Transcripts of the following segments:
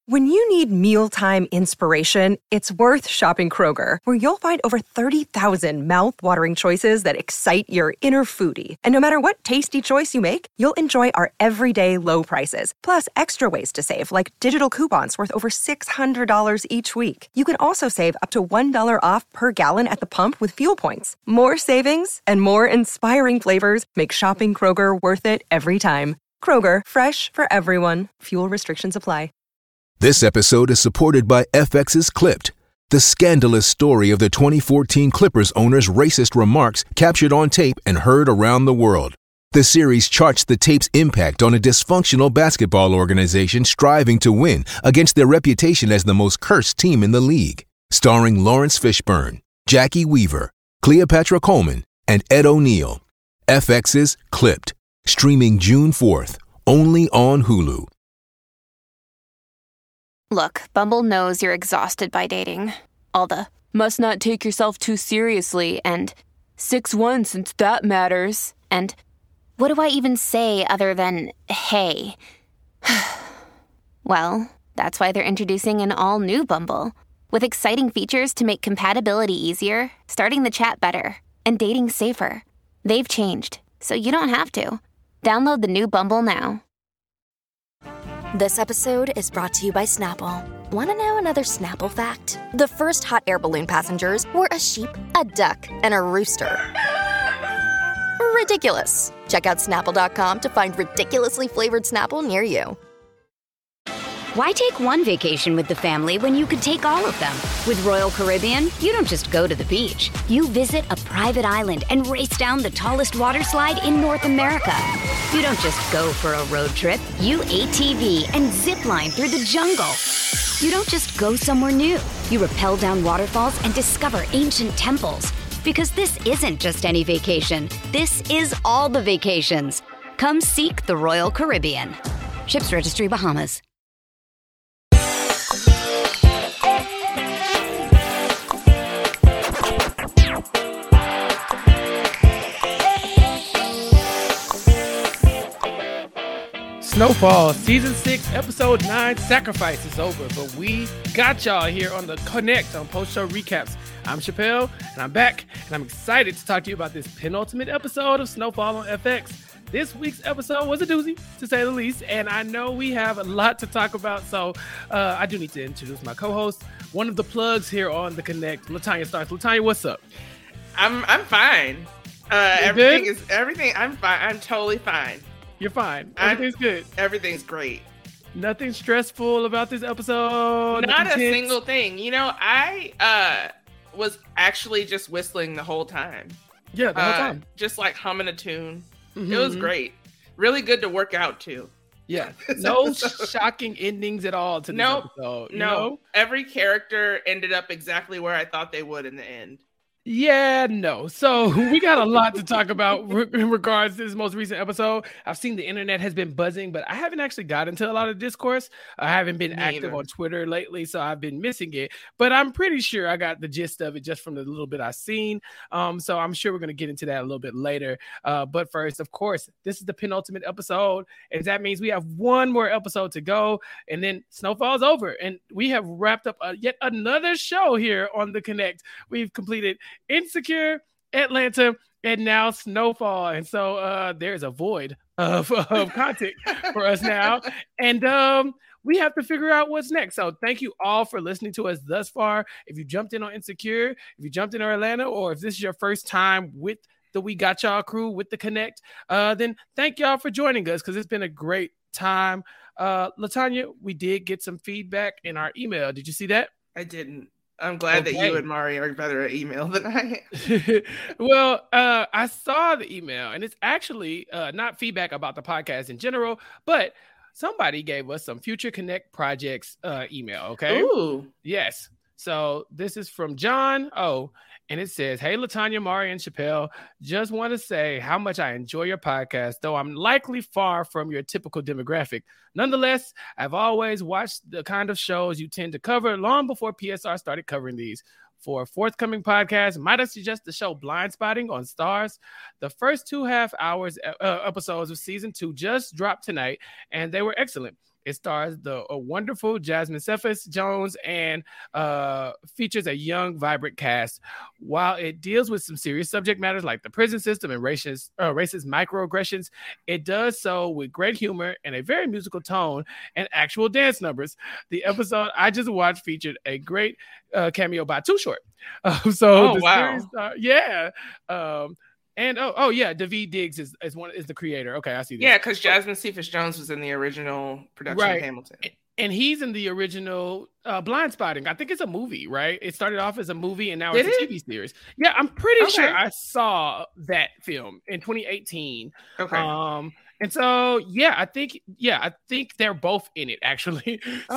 When you need mealtime inspiration, it's worth shopping Kroger, where you'll find over 30,000 mouth-watering choices that excite your inner foodie. And no matter what tasty choice you make, you'll enjoy our everyday low prices, plus extra ways to save, like digital coupons worth over $600 each week. You can also save up to $1 off per gallon at the pump with fuel points. More savings and more inspiring flavors make shopping Kroger worth it every time. Kroger, fresh for everyone. Fuel restrictions apply. This episode is supported by FX's Clipped, the scandalous story of the 2014 Clippers owner's racist remarks captured on tape and heard around the world. The series charts the tape's impact on a dysfunctional basketball organization striving to win against their reputation as the most cursed team in the league. Starring Lawrence Fishburne, Jackie Weaver, Cleopatra Coleman, and Ed O'Neill. FX's Clipped, streaming June 4th, only on Hulu. Look, Bumble knows you're exhausted by dating. All the, must not take yourself too seriously, and 6'1" since that matters, and what do I even say other than, hey? Well, that's why they're introducing an all-new Bumble, with exciting features to make compatibility easier, starting the chat better, and dating safer. They've changed, so you don't have to. Download the new Bumble now. This episode is brought to you by Snapple. Want to know another Snapple fact? The first hot air balloon passengers were a sheep, a duck, and a rooster. Ridiculous. Check out Snapple.com to find ridiculously flavored Snapple near you. Why take one vacation with the family when you could take all of them? With Royal Caribbean, you don't just go to the beach. You visit a private island and race down the tallest water slide in North America. You don't just go for a road trip. You ATV and zip line through the jungle. You don't just go somewhere new. You rappel down waterfalls and discover ancient temples. Because this isn't just any vacation. This is all the vacations. Come seek the Royal Caribbean. Ships Registry, Bahamas. Snowfall, Season 6, Episode 9, Sacrifice is over, but we got y'all here on the Connect on post-show recaps. I'm Chappelle, and I'm back, and I'm excited to talk to you about this penultimate episode of Snowfall on FX. This week's episode was a doozy, to say the least, and I know we have a lot to talk about, so I do need to introduce my co-host, one of the plugs here on the Connect, Latanya Starks. Latanya, what's up? I'm fine. Everything. I'm fine. I'm totally fine. You're fine. Everything's good. Everything's great. Nothing stressful about this episode. Not a single thing. You know, I was actually just whistling the whole time. Yeah, the whole time. Just like humming a tune. Mm-hmm. It was great. Really good to work out to. Yeah. No shocking endings at all to this episode. No. Every character ended up exactly where I thought they would in the end. Yeah, no. So we got a lot to talk about in regards to this most recent episode. I've seen the internet has been buzzing, but I haven't actually got into a lot of discourse. I haven't been active on Twitter lately, so I've been missing it. But I'm pretty sure I got the gist of it just from the little bit I've seen. So I'm sure we're going to get into that a little bit later. But first, of course, this is the penultimate episode, and that means we have one more episode to go, and then Snowfall's over. And we have wrapped up yet another show here on The Connect. We've completed Insecure, Atlanta, and now Snowfall. And so there's a void of content for us now. And we have to figure out what's next. So thank you all for listening to us thus far. If you jumped in on Insecure, if you jumped in on Atlanta, or if this is your first time with the We Got Y'all crew, with the Connect, then thank y'all for joining us, because it's been a great time. Latanya, we did get some feedback in our email. Did you see that? I didn't. I'm glad that you and Mari are better at email than I am. Well, I saw the email, and it's actually not feedback about the podcast in general, but somebody gave us some Future Connect projects email, okay? Ooh. Yes. So this is from John O., and it says, "Hey, Latanya, Mari, and Chappelle, just want to say how much I enjoy your podcast, though I'm likely far from your typical demographic. Nonetheless, I've always watched the kind of shows you tend to cover long before PSR started covering these. For a forthcoming podcast, might I suggest the show Blind Spotting on Starz? The first 2.5 hours episodes of season 2 just dropped tonight, and they were excellent. It stars the wonderful Jasmine Cephas Jones and features a young, vibrant cast. While it deals with some serious subject matters like the prison system and racist microaggressions, it does so with great humor and a very musical tone and actual dance numbers. The episode I just watched featured a great cameo by Too Short. Series, Daveed Diggs is the creator. Okay, I see this. Yeah, because Jasmine Cephas Jones was in the original production of Hamilton. And he's in the original Blind Spotting. I think it's a movie, right? It started off as a movie and now it's a TV series. Yeah, I'm pretty sure I saw that film in 2018. Okay. And so, I think they're both in it, actually.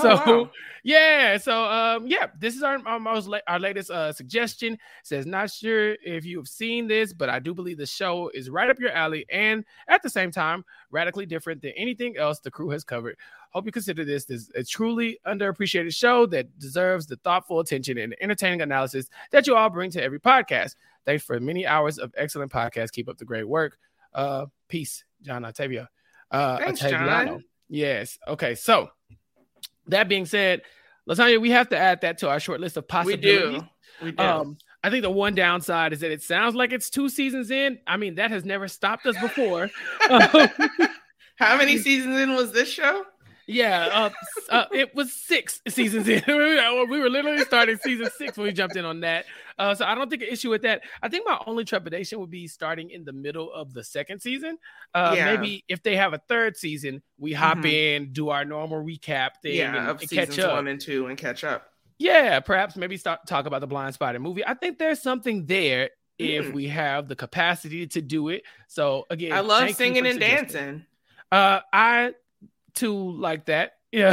This is our latest suggestion. It says, not sure if you have seen this, but I do believe the show is right up your alley and at the same time, radically different than anything else the crew has covered. Hope you consider this a truly underappreciated show that deserves the thoughtful attention and entertaining analysis that you all bring to every podcast. Thanks for many hours of excellent podcasts. Keep up the great work. Peace. John Octavio. Thanks, John. Yes. Okay. So that being said, Latanya, we have to add that to our short list of possibilities. We do. I think the one downside is that it sounds like it's 2 seasons in. I mean, that has never stopped us before. How many seasons in was this show? Yeah, it was 6 seasons in. We were literally starting season 6 when we jumped in on that. So I don't think an issue with that. I think my only trepidation would be starting in the middle of the 2nd season. Maybe if they have a 3rd season, we hop in, do our normal recap thing, and seasons catch up. 1 and 2 and catch up. Yeah, perhaps maybe talk about the Blind Spotting movie. I think there's something there if we have the capacity to do it. So again, I love singing and dancing. I too like that. Yeah.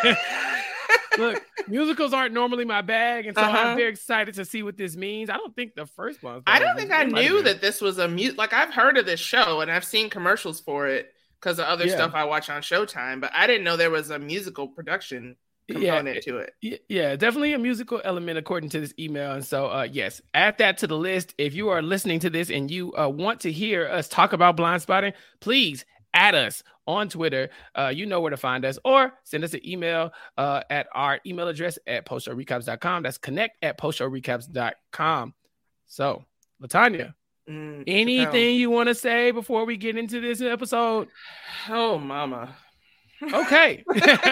Look, musicals aren't normally my bag, and so I'm very excited to see what this means. I don't think the first one. I don't think I knew that this was a like I've heard of this show and I've seen commercials for it because of other stuff I watch on Showtime, but I didn't know there was a musical production component to it. Yeah, definitely a musical element according to this email. And so, yes, add that to the list. If you are listening to this and you want to hear us talk about Blind Spotting, please add us on Twitter. You know where to find us, or send us an email at our email address at postshowrecaps.com. That's connect@postshowrecaps.com. So, Latanya, anything you want to say before we get into this episode? Oh, mama. Okay.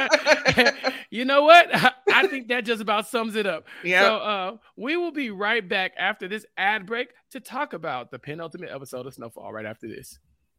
You know what? I think that just about sums it up. Yeah. So we will be right back after this ad break to talk about the penultimate episode of Snowfall right after this.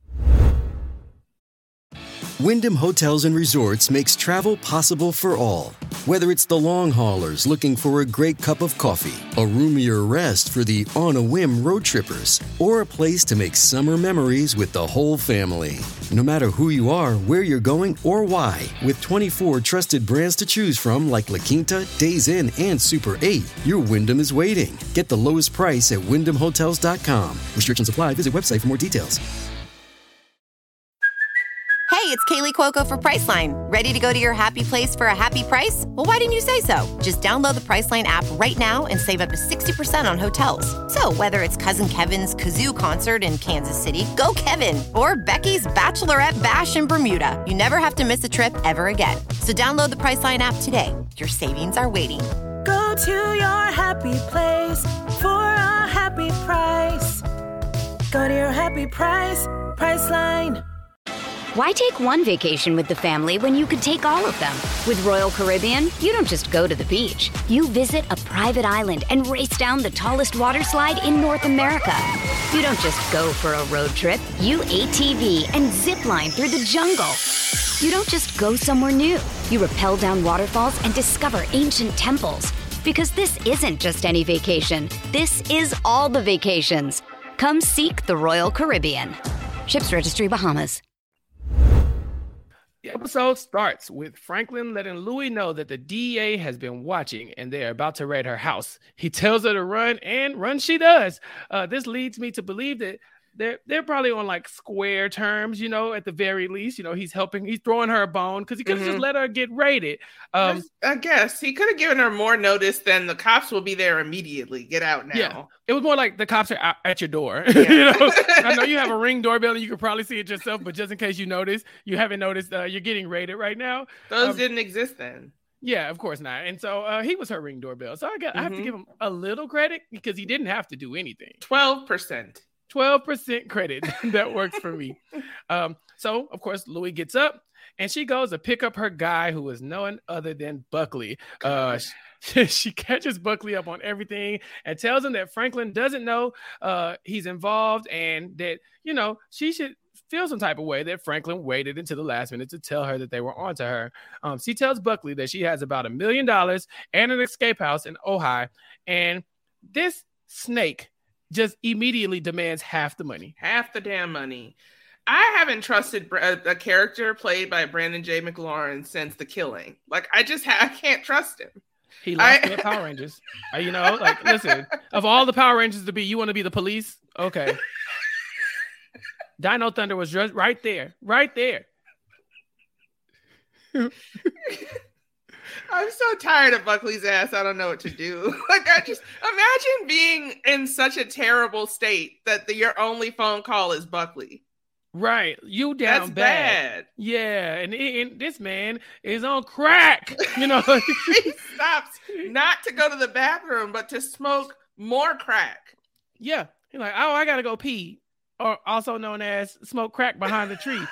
Wyndham Hotels and Resorts makes travel possible for all. Whether it's the long haulers looking for a great cup of coffee, a roomier rest for the on-a-whim road trippers, or a place to make summer memories with the whole family. No matter who you are, where you're going, or why, with 24 trusted brands to choose from like La Quinta, Days Inn, and Super 8, your Wyndham is waiting. Get the lowest price at WyndhamHotels.com. Restrictions apply. Visit website for more details. Hey, it's Kaylee Cuoco for Priceline. Ready to go to your happy place for a happy price? Well, why didn't you say so? Just download the Priceline app right now and save up to 60% on hotels. So whether it's Cousin Kevin's Kazoo Concert in Kansas City, go Kevin, or Becky's Bachelorette Bash in Bermuda, you never have to miss a trip ever again. So download the Priceline app today. Your savings are waiting. Go to your happy place for a happy price. Go to your happy price, Priceline. Why take one vacation with the family when you could take all of them? With Royal Caribbean, you don't just go to the beach. You visit a private island and race down the tallest water slide in North America. You don't just go for a road trip. You ATV and zip line through the jungle. You don't just go somewhere new. You rappel down waterfalls and discover ancient temples. Because this isn't just any vacation. This is all the vacations. Come seek the Royal Caribbean. Ships Registry, Bahamas. The episode starts with Franklin letting Louie know that the DEA has been watching and they're about to raid her house. He tells her to run, and run she does. This leads me to believe that they're probably on like square terms, at the very least. He's throwing her a bone because he could have just let her get raided. I guess he could have given her more notice than the cops will be there immediately. Get out now. Yeah. It was more like the cops are out at your door. Yeah. I know you have a Ring doorbell and you could probably see it yourself, but just in case you haven't noticed, you're getting raided right now. Those didn't exist then. Yeah, of course not. And so he was her Ring doorbell. So I have to give him a little credit because he didn't have to do anything. 12% credit. That works for me. So, of course, Louis gets up and she goes to pick up her guy who is none other than Buckley. She catches Buckley up on everything and tells him that Franklin doesn't know he's involved and that, she should feel some type of way that Franklin waited until the last minute to tell her that they were onto her. She tells Buckley that she has about $1 million and an escape house in Ojai. And this snake just immediately demands half the money. Half the damn money. I haven't trusted a character played by Brandon J. McLaurin since The Killing. Like, I can't trust him. He lost the Power Rangers. Listen, of all the Power Rangers to be, you want to be the police? Okay. Dino Thunder was just right there. Right there. I'm so tired of Buckley's ass. I don't know what to do. I just imagine being in such a terrible state that your only phone call is Buckley. Right. You down. That's bad. Yeah. And this man is on crack. He stops not to go to the bathroom, but to smoke more crack. Yeah. He's like, oh, I got to go pee. Or also known as smoke crack behind the tree.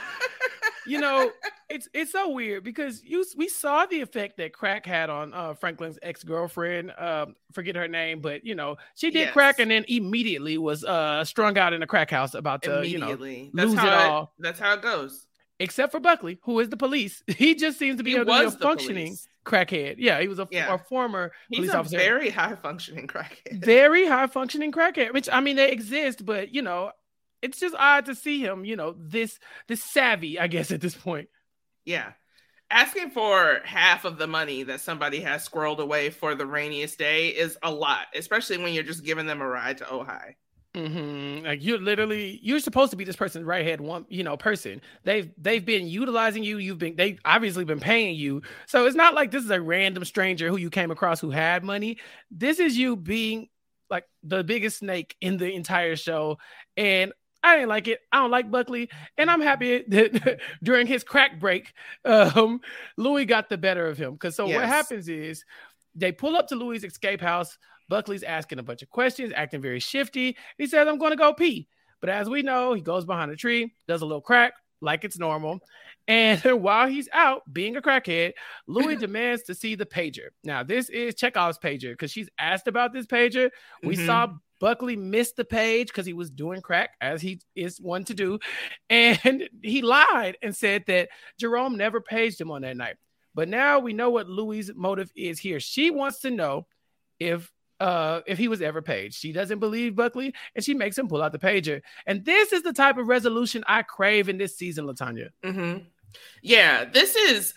It's so weird because we saw the effect that crack had on Franklin's ex-girlfriend. Forget her name, but she did crack and then immediately was strung out in a crack house about to lose it all. That's how it goes. Except for Buckley, who is the police. He just seems to be a functioning crackhead. Yeah, he was a former police officer. He's a very high functioning crackhead. Very high functioning crackhead. Which they exist, but it's just odd to see him, this savvy, I guess, at this point. Yeah. Asking for half of the money that somebody has squirreled away for the rainiest day is a lot, especially when you're just giving them a ride to Ojai. Mm-hmm. Like you're supposed to be this person's right hand person. They've been utilizing you. They've obviously been paying you. So it's not like this is a random stranger who you came across who had money. This is you being like the biggest snake in the entire show. And I didn't like it. I don't like Buckley. And I'm happy that during his crack break, Louis got the better of him. What happens is they pull up to Louis' escape house. Buckley's asking a bunch of questions, acting very shifty. He says, I'm going to go pee. But as we know, he goes behind a tree, does a little crack like it's normal. And while he's out being a crackhead, Louis demands to see the pager. Now, this is Chekhov's pager because she's asked about this pager. We saw Buckley missed the page because he was doing crack, as he is one to do. And he lied and said that Jerome never paged him on that night. But now we know what Louis' motive is here. She wants to know if he was ever paged. She doesn't believe Buckley, and she makes him pull out the pager. And this is the type of resolution I crave in this season, LaTanya. Mm-hmm. Yeah, this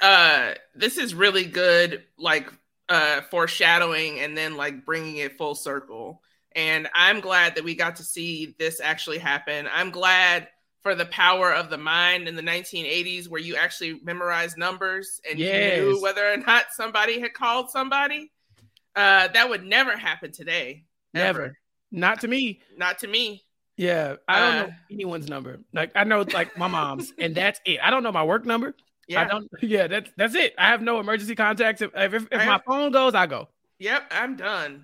is really good, foreshadowing and then bringing it full circle. And I'm glad that we got to see this actually happen. I'm glad for the power of the mind in the 1980s where you actually memorized numbers and you knew whether or not somebody had called somebody. That would never happen today. Never. Not to me. Not to me. Yeah. I don't know anyone's number. I know my mom's and that's it. I don't know my work number. Yeah. That's it. I have no emergency contacts. If my phone goes, I go. Yep. I'm done.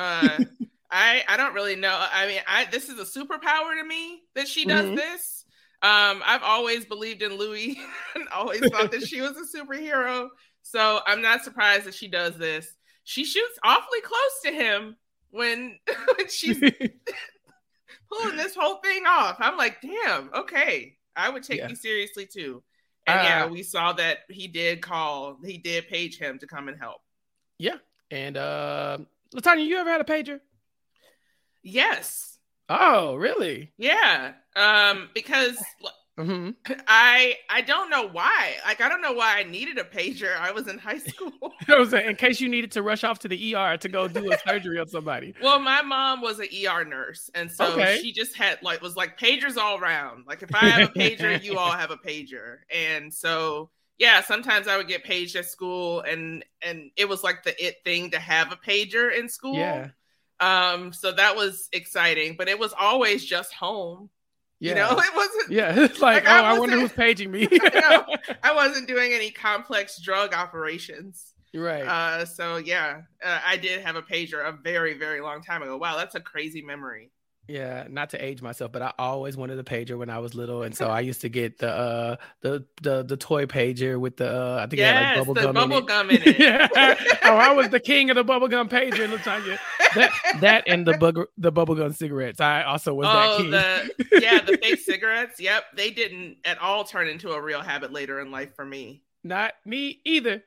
I don't really know. I mean, this is a superpower to me that she does this. I've always believed in Louis and always thought that she was a superhero. So I'm not surprised that she does this. She shoots awfully close to him when she's pulling this whole thing off. I'm like, damn, okay. I would take you seriously too. And we saw that he did page him to come and help. Yeah. And LaTanya, you ever had a pager? Yes. Oh, really? Yeah. Because I don't know why. Like, I don't know why I needed a pager. I was in high school. In case you needed to rush off to the ER to go do a surgery on somebody. Well, my mom was an ER nurse, and so she just had was pagers all around. Like, if I have a pager, you all have a pager, and so yeah, sometimes I would get paged at school, and it was like the it thing to have a pager in school. Yeah. So that was exciting, but it was always just home. Yeah. You know, it wasn't. Yeah, it's like I wonder who's paging me. I wasn't doing any complex drug operations. Right. So yeah, I did have a pager a very, very long time ago. Wow, that's a crazy memory. Yeah, not to age myself, but I always wanted a pager when I was little, and so I used to get the toy pager with the I think it had like bubble gum in it. Yeah. Oh, I was the king of the bubble gum pager, LaTonya. That and the bubble gum cigarettes. I also was that king. The fake cigarettes. Yep, they didn't at all turn into a real habit later in life for me. Not me either.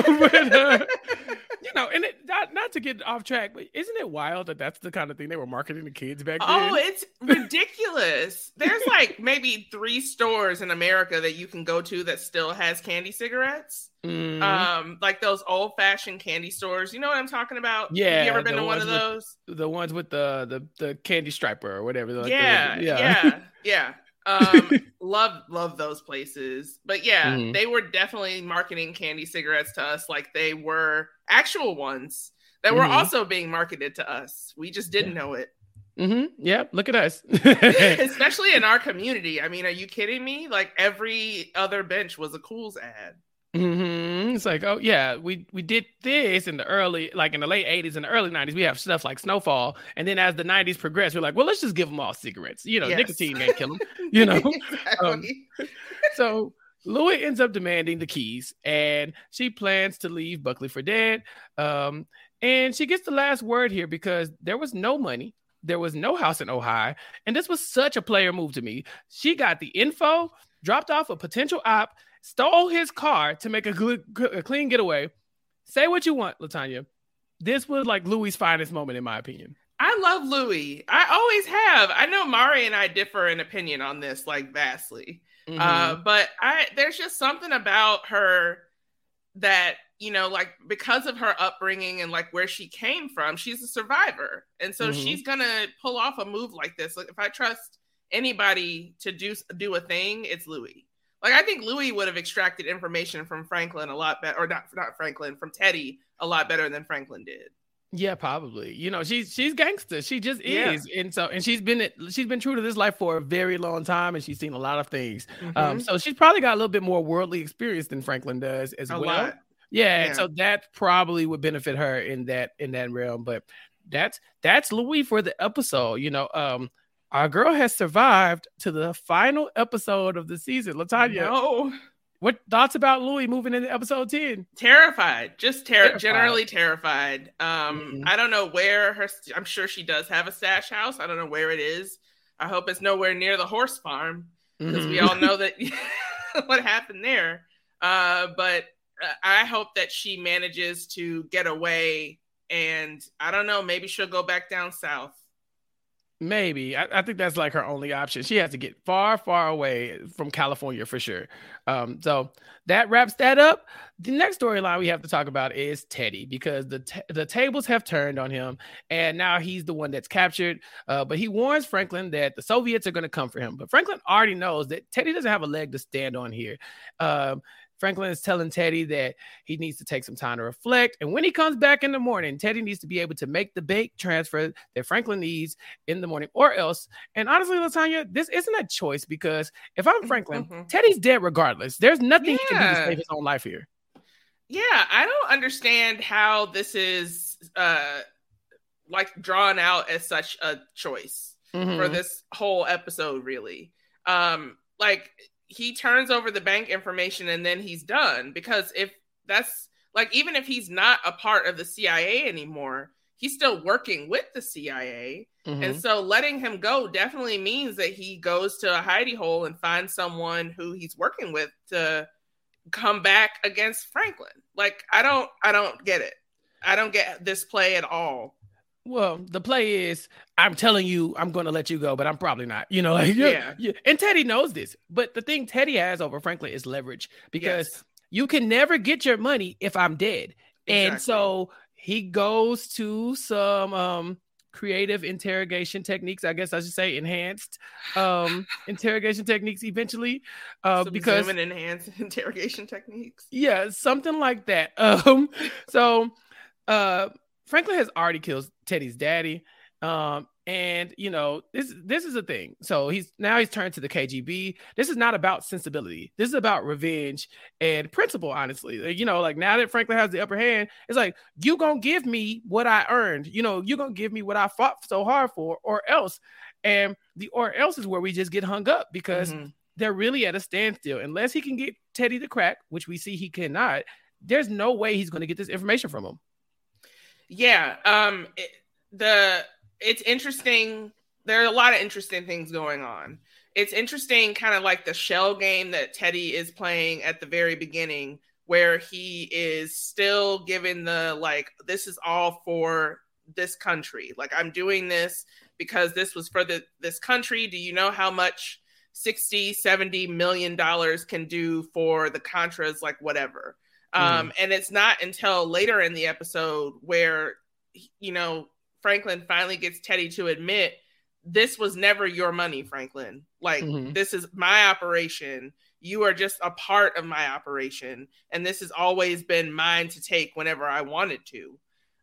And not to get off track, but isn't it wild that that's the kind of thing they were marketing to kids back then? Oh, it's ridiculous. There's like maybe 3 stores in America that you can go to that still has candy cigarettes. Like those old-fashioned candy stores. You know what I'm talking about? Yeah. Have you ever been to one of those? The ones with the candy striper or whatever. Like yeah. Love those places. But yeah, they were definitely marketing candy cigarettes to us like they were actual ones that were also being marketed to us. We just didn't know it. Yeah, look at us. Especially in our community. I mean, are you kidding me? Like every other bench was a Kohl's ad. It's like, oh yeah, we did this in the late 80s and the early 90s. We have stuff like Snowfall, and then as the 90s progressed, we're like, well, let's just give them all cigarettes. Nicotine may kill them. Exactly. So Louie ends up demanding the keys, and she plans to leave Buckley for dead. And she gets the last word here because there was no money. There was no house in Ojai. And this was such a player move to me. She got the info, dropped off a potential op, stole his car to make a clean getaway. Say what you want, LaTonya. This was like Louie's finest moment, in my opinion. I love Louie. I always have. I know Mari and I differ in opinion on this, like vastly. But there's just something about her that, like because of her upbringing and like where she came from, she's a survivor. And so she's going to pull off a move like this. Like if I trust anybody to do a thing, it's Louie. Like, I think Louie would have extracted information from Franklin a lot better, or not Franklin, from Teddy a lot better than Franklin did. Yeah, probably. She's gangster. She just is. And she's been true to this life for a very long time, and she's seen a lot of things. So she's probably got a little bit more worldly experience than Franklin does as well. Lot. Yeah, and so that probably would benefit her in that realm. But that's Louie for the episode. Our girl has survived to the final episode of the season. LaTonya, no. What thoughts about Louie moving into episode 10? Terrified. Just generally terrified. I don't know where I'm sure she does have a stash house. I don't know where it is. I hope it's nowhere near the horse farm because we all know that what happened there. But I hope that she manages to get away, and I don't know, maybe she'll go back down south. Maybe. I think that's like her only option. She has to get far, far away from California for sure. So that wraps that up. The next storyline we have to talk about is Teddy, because the tables have turned on him, and now he's the one that's captured. But he warns Franklin that the Soviets are going to come for him. But Franklin already knows that Teddy doesn't have a leg to stand on here. Franklin is telling Teddy that he needs to take some time to reflect. And when he comes back in the morning, Teddy needs to be able to make the bank transfer that Franklin needs in the morning or else. And honestly, LaTonya, this isn't a choice because if I'm Franklin, Teddy's dead regardless. There's nothing he can do to save his own life here. Yeah, I don't understand how this is like drawn out as such a choice for this whole episode, really. Like, he turns over the bank information and then he's done, because if that's like, even if he's not a part of the CIA anymore, he's still working with the CIA. And so letting him go definitely means that he goes to a hidey hole and finds someone who he's working with to come back against Franklin. Like, I don't get it. I don't get this play at all. Well, the play is, I'm telling you, I'm going to let you go, but I'm probably not. You know, like, yeah. And Teddy knows this. But the thing Teddy has over Franklin is leverage, because you can never get your money if I'm dead. Exactly. And so he goes to some creative interrogation techniques, I guess I should say enhanced interrogation techniques eventually. Because enhanced interrogation techniques. Yeah, something like that. Franklin has already killed Teddy's daddy. And you know, this is a thing. So he's turned to the KGB. This is not about sensibility. This is about revenge and principle, honestly. You know, like now that Franklin has the upper hand, it's like, you gonna give me what I earned. You know, you're gonna give me what I fought so hard for, or else. And the or else is where we just get hung up, because they're really at a standstill. Unless he can get Teddy to crack, which we see he cannot, there's no way he's going to get this information from him. Yeah. It's interesting. There are a lot of interesting things going on. It's interesting, kind of like the shell game that Teddy is playing at the very beginning, where he is still given the, like, this is all for this country. Like, I'm doing this because this was for this country. Do you know how much $60-70 million can do for the Contras, like whatever? And it's not until later in the episode where, you know, Franklin finally gets Teddy to admit, this was never your money, Franklin. Like, this is my operation. You are just a part of my operation. And this has always been mine to take whenever I wanted to.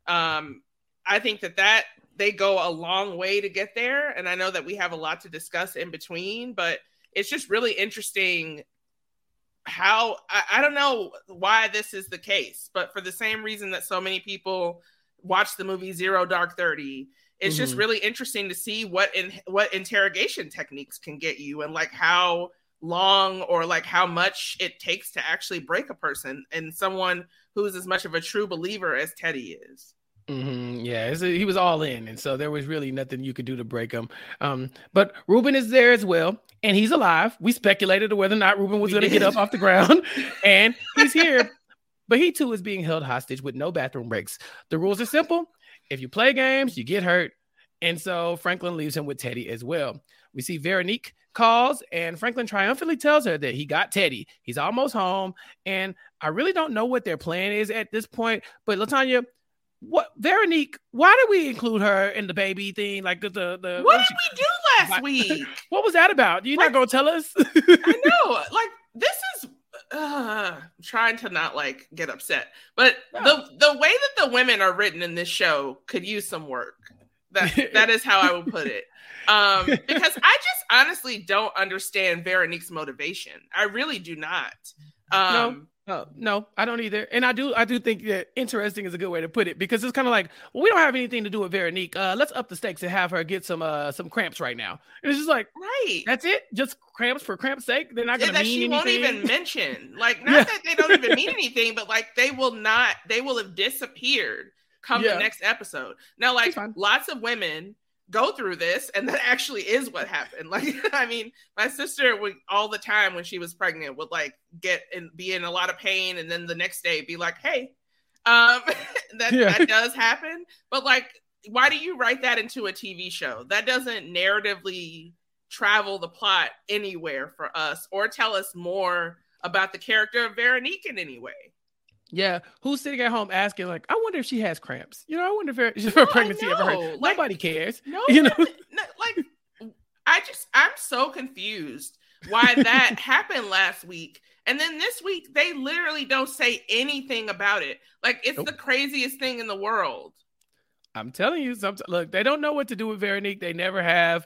I think that they go a long way to get there. And I know that we have a lot to discuss in between, but it's just really interesting how, I don't know why this is the case, but for the same reason that so many people watch the movie Zero Dark 30, it's just really interesting to see what interrogation techniques can get you, and like how long or like how much it takes to actually break a person, and someone who's as much of a true believer as Teddy is. Yeah, he was all in, and so there was really nothing you could do to break him. But Ruben is there as well, and he's alive. We speculated whether or not Ruben was going to get up off the ground, and he's here. But he too is being held hostage with no bathroom breaks. The rules are simple. If you play games, you get hurt. And so Franklin leaves him with Teddy as well. We see Veronique calls, and Franklin triumphantly tells her that he got Teddy. He's almost home. And I really don't know what their plan is at this point. But LaTanya, Veronique, why did we include her in the baby thing? Like what did we do last week? What was that about? You're not going to tell us? I know. Like, this is trying to not like get upset, but the way that the women are written in this show could use some work. That is how I would put it. Because I just honestly don't understand Veronique's motivation. I really do not. No, I don't either. And I do think that interesting is a good way to put it, because it's kind of like, well, we don't have anything to do with Veronique. Let's up the stakes and have her get some cramps right now. And it's just like, right, that's it. Just cramps for cramp's sake. They're not going to mean anything. Won't even mention. Like, not that they don't even mean anything, but like they will have disappeared come the next episode. Now, like, lots of women go through this, and that actually is what happened. Like, I mean, my sister would all the time when she was pregnant would like be in a lot of pain, and then the next day be like, hey, that does happen. But like, why do you write that into a TV show? That doesn't narratively travel the plot anywhere for us, or tell us more about the character of Veronique in any way. Yeah, who's sitting at home asking, like, I wonder if she has cramps. You know, I wonder if her pregnancy ever hurt. Like, nobody cares. No, you know, like, I'm so confused why that happened last week. And then this week, they literally don't say anything about it. Like, it's the craziest thing in the world. I'm telling you, look, they don't know what to do with Veronique. They never have.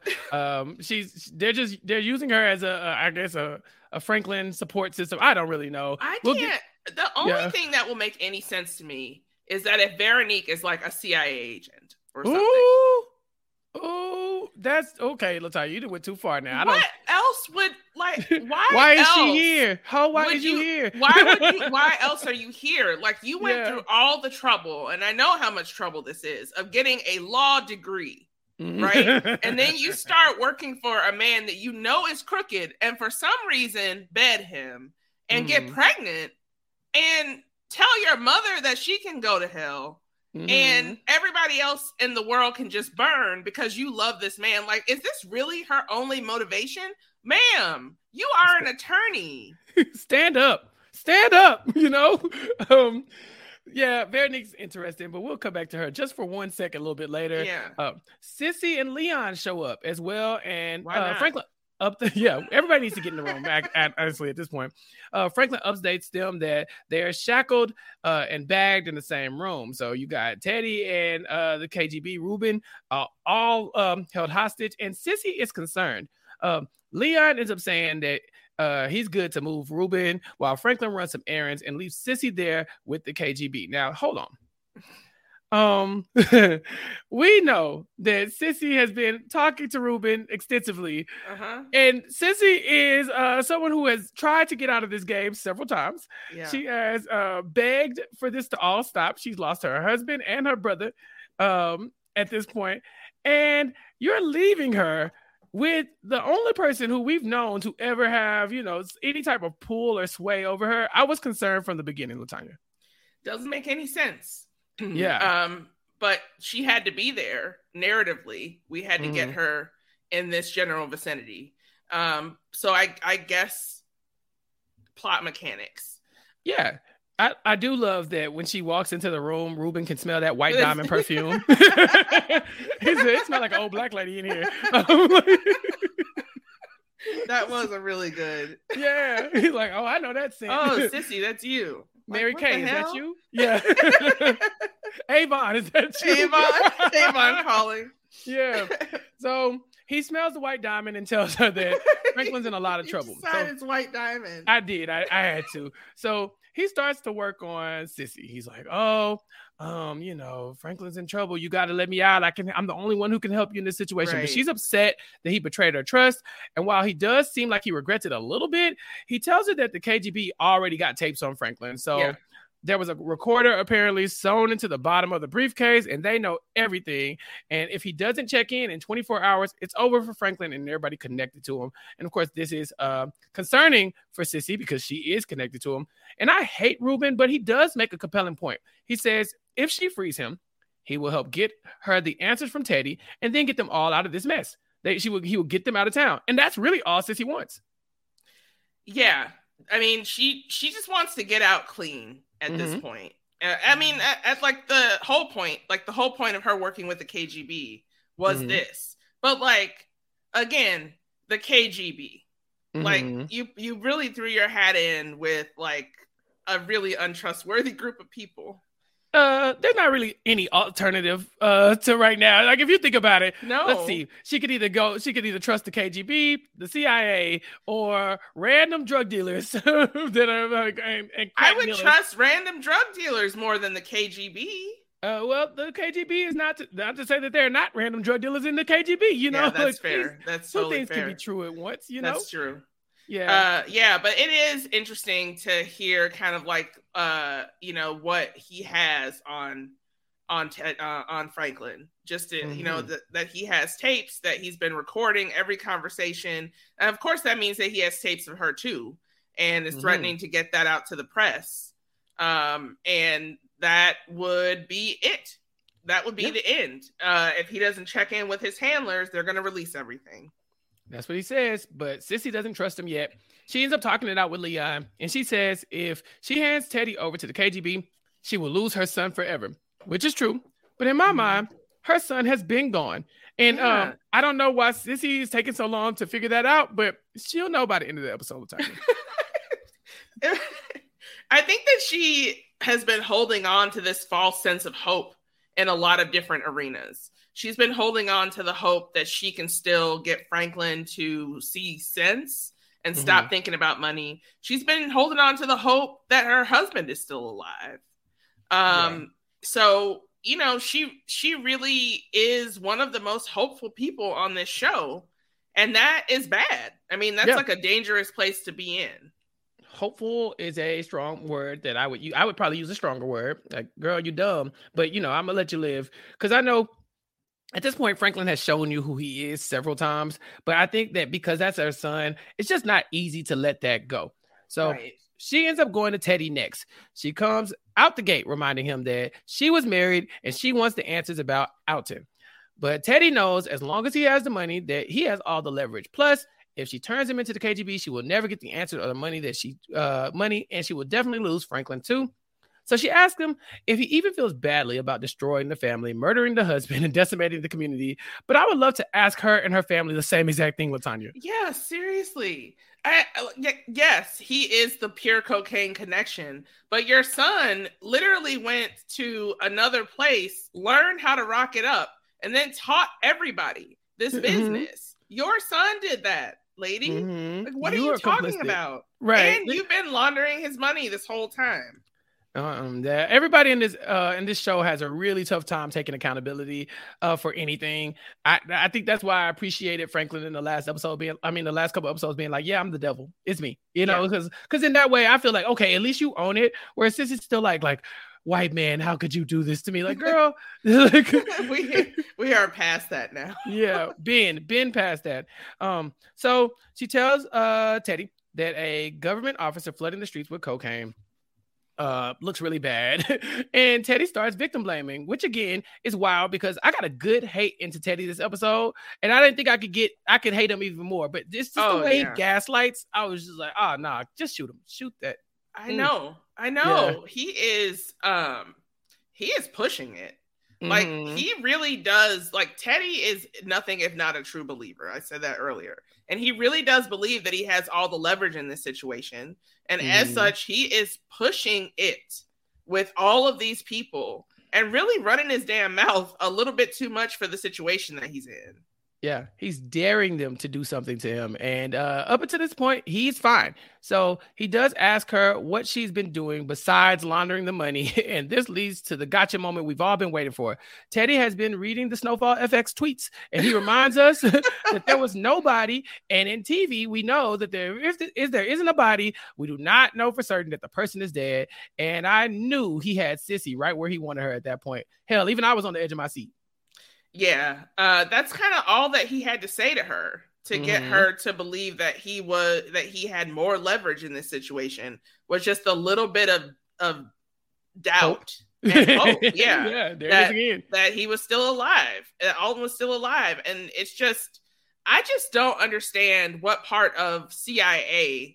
They're using her as a Franklin support system. I don't really know. The only thing that will make any sense to me is that if Veronique is like a CIA agent or something. Ooh, that's okay, LaTanya. You went too far now. What else would, like, why is she here? Why is you here? Why else are you here? Like, you went through all the trouble, and I know how much trouble this is, of getting a law degree. Right? And then you start working for a man that you know is crooked, and for some reason bed him and get pregnant and tell your mother that she can go to hell and everybody else in the world can just burn because you love this man. Like, is this really her only motivation? Ma'am, you are an attorney. Stand up, Yeah, Veronique's interesting, but we'll come back to her just for 1 second a little bit later. Yeah. Sissy and Leon show up as well, and Franklin everybody needs to get in the room. Honestly, at this point, Franklin updates them that they're shackled and bagged in the same room. So you got Teddy and the KGB, Ruben, all held hostage, and Sissy is concerned. Leon ends up saying that he's good to move Ruben while Franklin runs some errands and leaves Sissy there with the KGB. Now, hold on. We know that Sissy has been talking to Ruben extensively, and Sissy is someone who has tried to get out of this game several times. Yeah. She has begged for this to all stop. She's lost her husband and her brother at this point, and you're leaving her with the only person who we've known to ever have, any type of pull or sway over her. I was concerned from the beginning, LaTanya. Doesn't make any sense. Yeah. But she had to be there narratively. We had to get her in this general vicinity. So I guess plot mechanics. Yeah. I do love that when she walks into the room, Ruben can smell that white diamond perfume. He said, it smells like an old black lady in here. That was a really good. Yeah. He's like, oh, I know that scent. Oh, Sissy, that's you. Mary like, Kay, is that you? Yeah. Avon, is that you? Avon calling. Yeah. So he smells the white diamond and tells her that Franklin's in a lot of trouble. It's white diamond. I did. I had to. So he starts to work on Sissy. He's like, Franklin's in trouble. You got to let me out. I'm the only one who can help you in this situation. Right. But she's upset that he betrayed her trust. And while he does seem like he regrets it a little bit, he tells her that the KGB already got tapes on Franklin. So there was a recorder apparently sewn into the bottom of the briefcase, and they know everything. And if he doesn't check in 24 hours, it's over for Franklin and everybody connected to him. And of course, this is concerning for Sissy because she is connected to him. And I hate Ruben, but he does make a compelling point. He says if she frees him, he will help get her the answers from Teddy and then get them all out of this mess. He will get them out of town. And that's really all Sissy wants. Yeah. I mean, she just wants to get out clean at this point. I mean, at like the whole point of her working with the KGB was this. But like, again, the KGB, like you really threw your hat in with like a really untrustworthy group of people. There's not really any alternative to right now. Like if you think about it, no. Let's see. She could either trust the KGB, the CIA, or random drug dealers that are like. I would trust random drug dealers more than the KGB. Well, the KGB is not to say that they're not random drug dealers in the KGB. Yeah, that's fair. That's totally things fair. Can be true at once. That's true. Yeah. But it is interesting to hear kind of like, what he has on Franklin, just to, that he has tapes that he's been recording every conversation. And of course that means that he has tapes of her too, and is threatening to get that out to the press. And that would be it. That would be the end. If he doesn't check in with his handlers, they're going to release everything. That's what he says, but Sissy doesn't trust him yet. She ends up talking it out with Leon, and she says if she hands Teddy over to the KGB, she will lose her son forever, which is true. But in my mind, her son has been gone. And I don't know why Sissy is taking so long to figure that out, but she'll know by the end of the episode. I think that she has been holding on to this false sense of hope in a lot of different arenas. She's been holding on to the hope that she can still get Franklin to see sense and stop thinking about money. She's been holding on to the hope that her husband is still alive. So, she really is one of the most hopeful people on this show. And that is bad. I mean, that's like a dangerous place to be in. Hopeful is a strong word that I would probably use a stronger word. Like, girl, you dumb. But, I'm going to let you live. Because I know at this point, Franklin has shown you who he is several times. But I think that because that's her son, it's just not easy to let that go. So she ends up going to Teddy next. She comes out the gate reminding him that she was married and she wants the answers about Alton. But Teddy knows as long as he has the money that he has all the leverage. Plus, if she turns him into the KGB, she will never get the answer or the money and she will definitely lose Franklin too. So she asked him if he even feels badly about destroying the family, murdering the husband, and decimating the community. But I would love to ask her and her family the same exact thing, LaTonya. Yeah, seriously. Yes, he is the pure cocaine connection. But your son literally went to another place, learned how to rock it up, and then taught everybody this business. Your son did that, lady. Like, what are you talking about? Right. And you've been laundering his money this whole time. Everybody in this show has a really tough time taking accountability for anything. I think that's why I appreciated Franklin in the last couple episodes being like, yeah, I'm the devil. It's me, because in that way I feel like, okay, at least you own it. Whereas Sissy's still like, white man, how could you do this to me? Like, girl, we are past that now. Yeah, been past that. So she tells Teddy that a government officer flooding the streets with cocaine looks really bad. And Teddy starts victim blaming, which again is wild because I got a good hate into Teddy this episode. And I didn't think I could hate him even more. But this is the way he gaslights. I was just like, oh, nah, just shoot him. Shoot that. I know. Yeah. He is pushing it. Like, he really does. Like, Teddy is nothing if not a true believer. I said that earlier. And he really does believe that he has all the leverage in this situation. And as such, he is pushing it with all of these people and really running his damn mouth a little bit too much for the situation that he's in. Yeah, he's daring them to do something to him. And up until this point, he's fine. So he does ask her what she's been doing besides laundering the money. And this leads to the gotcha moment we've all been waiting for. Teddy has been reading the Snowfall FX tweets, and he reminds us that there was nobody. And in TV, we know that there isn't a body. We do not know for certain that the person is dead. And I knew he had Sissy right where he wanted her at that point. Hell, even I was on the edge of my seat. Yeah, that's kind of all that he had to say to her to get her to believe that he had more leverage in this situation, was just a little bit of doubt and hope. Yeah, that he was still alive, that Alton was still alive, and it's just, I just don't understand what part of CIA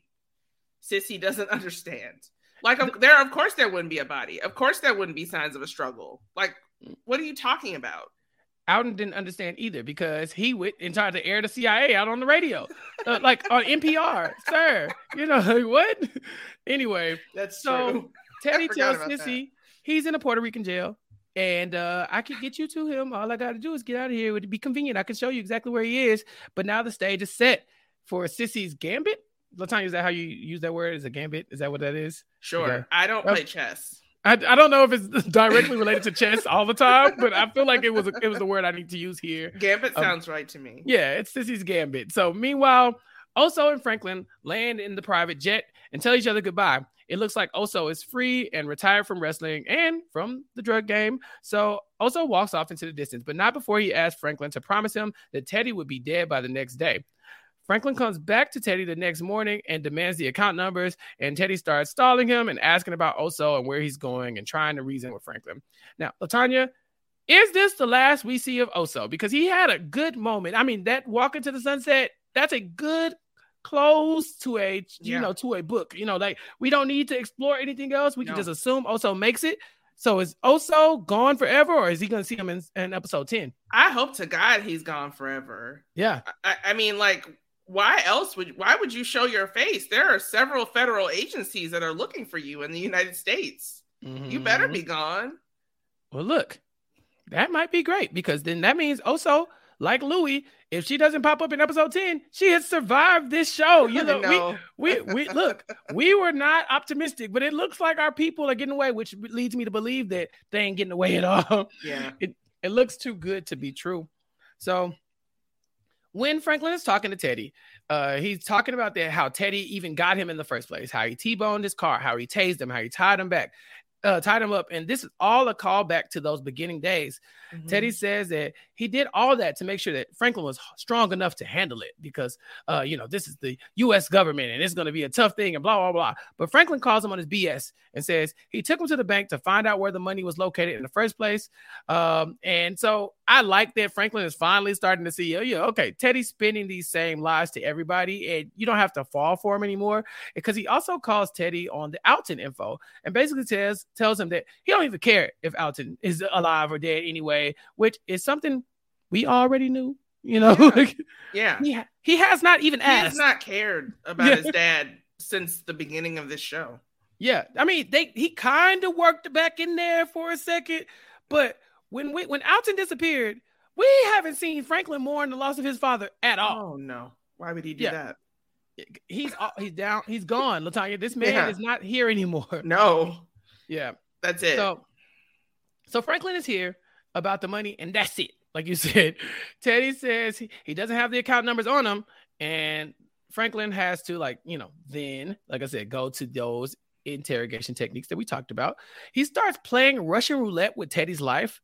Sissy doesn't understand. Like, of course there wouldn't be a body. Of course there wouldn't be signs of a struggle. Like, what are you talking about? Alton didn't understand either because he went and tried to air the CIA out on the radio, like on NPR, sir. Like, what? Anyway, that's so true. Teddy tells Sissy he's in a Puerto Rican jail, and I can get you to him. All I got to do is get out of here. It would be convenient. I can show you exactly where he is. But now the stage is set for Sissy's gambit. LaTonya, is that how you use that word? Is a gambit? Is that what that is? Sure. Okay. I don't play chess. I don't know if it's directly related to chess all the time, but I feel like it was the word I need to use here. Gambit sounds right to me. Yeah, it's Sissy's gambit. So meanwhile, Oso and Franklin land in the private jet and tell each other goodbye. It looks like Oso is free and retired from wrestling and from the drug game. So Oso walks off into the distance, but not before he asks Franklin to promise him that Teddy would be dead by the next day. Franklin comes back to Teddy the next morning and demands the account numbers, and Teddy starts stalling him and asking about Oso and where he's going and trying to reason with Franklin. Now, LaTonya, is this the last we see of Oso? Because he had a good moment. I mean, that walk into the sunset, that's a good close to a, to a book. Like, we don't need to explore anything else. We can just assume Oso makes it. So is Oso gone forever, or is he going to see him in episode 10? I hope to God he's gone forever. Yeah. I mean, like, why would you show your face? There are several federal agencies that are looking for you in the United States. You better be gone. Well, look, that might be great, because then that means Oso, like Louie, if she doesn't pop up in episode 10, she has survived this show. We look, we were not optimistic, but it looks like our people are getting away, which leads me to believe that they ain't getting away at all. Yeah. It looks too good to be true. So when Franklin is talking to Teddy, he's talking about how Teddy even got him in the first place, how he T-boned his car, how he tased him, how he tied him back. tied him up. And this is all a callback to those beginning days. Mm-hmm. Teddy says that he did all that to make sure that Franklin was strong enough to handle it because, this is the U.S. government and it's going to be a tough thing and blah, blah, blah. But Franklin calls him on his BS and says he took him to the bank to find out where the money was located in the first place. And so I like that Franklin is finally starting to see, okay, Teddy's spinning these same lies to everybody and you don't have to fall for him anymore, because he also calls Teddy on the Alton info and basically tells him that he don't even care if Alton is alive or dead anyway, which is something we already knew, Yeah. He has not even asked. He has not cared about his dad since the beginning of this show. Yeah. I mean, he kind of worked back in there for a second, but when Alton disappeared, we haven't seen Franklin mourn the loss of his father at all. Oh no. Why would he do that? He's down. He's gone, LaTanya. This man is not here anymore. No. Yeah. That's it. So Franklin is here about the money, and that's it. Like you said, Teddy says he doesn't have the account numbers on him, and Franklin has to, then, like I said, go to those interrogation techniques that we talked about. He starts playing Russian roulette with Teddy's life.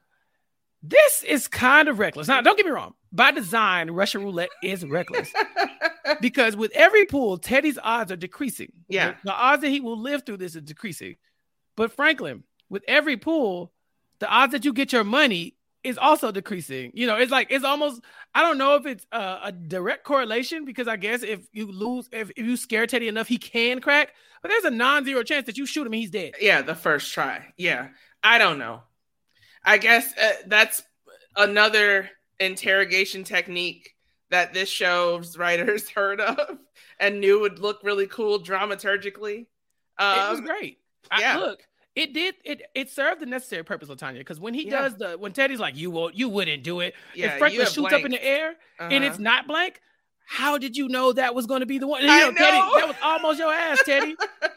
This is kind of reckless. Now, don't get me wrong. By design, Russian roulette is reckless because with every pull, Teddy's odds are decreasing. Yeah. The odds that he will live through this is decreasing. But Franklin, with every pull, the odds that you get your money is also decreasing. It's almost, I don't know if it's a direct correlation, because I guess if you scare Teddy enough, he can crack, but there's a non-zero chance that you shoot him and he's dead. Yeah, the first try. Yeah. I don't know. I guess that's another interrogation technique that this show's writers heard of and knew would look really cool dramaturgically. It was great. Yeah. Look, it served the necessary purpose, LaTanya, because when he does when Teddy's like, you wouldn't do it. If Franklin shoots up in the air and it's not blank, how did you know that was going to be the one? I know. Teddy, that was almost your ass, Teddy.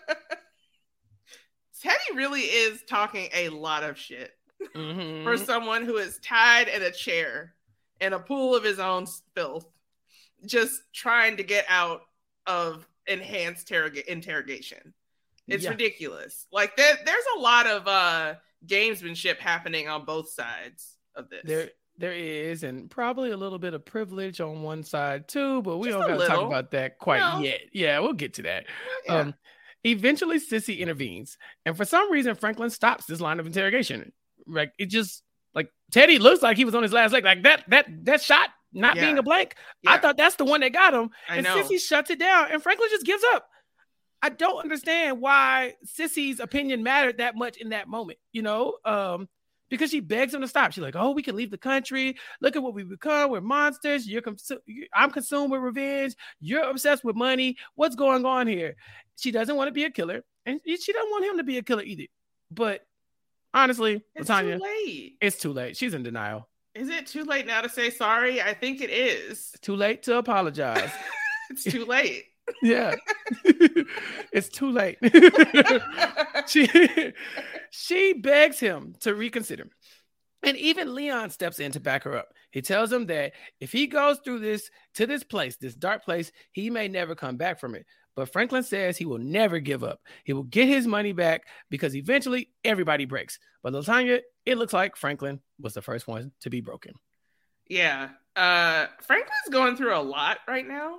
Teddy really is talking a lot of shit. Mm-hmm. For someone who is tied in a chair in a pool of his own filth, just trying to get out of enhanced interrogation. It's ridiculous. Like there's a lot of gamesmanship happening on both sides of this. There is, and probably a little bit of privilege on one side too, but we Just don't got to talk about that quite yet. Yeah, we'll get to that. Yeah. Eventually, Sissy intervenes, and for some reason, Franklin stops this line of interrogation. Like it just Teddy looks like he was on his last leg. Like that shot not being a blank. Yeah. I thought that's the one that got him. I know. Sissy shuts it down, and Franklin just gives up. I don't understand why Sissy's opinion mattered that much in that moment. Because she begs him to stop. She's like, "Oh, we can leave the country. Look at what we've become. We're monsters. I'm consumed with revenge. You're obsessed with money. What's going on here?" She doesn't want to be a killer, and she doesn't want him to be a killer either. But honestly, it's LaTanya, too late. It's too late. She's in denial. Is it too late now to say sorry? I think it is. It's too late to apologize. It's too late. Yeah. It's too late. She begs him to reconsider. And even Leon steps in to back her up. He tells him that if he goes through this dark place, he may never come back from it. But Franklin says he will never give up. He will get his money back because eventually everybody breaks. But LaTanya, it looks like Franklin was the first one to be broken. Yeah. Franklin's going through a lot right now.